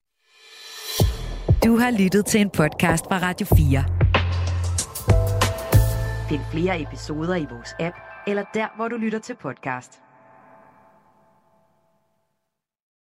Du har lyttet til en podcast fra Radio fire. Find flere episoder i vores app, eller der, hvor du lytter til podcast.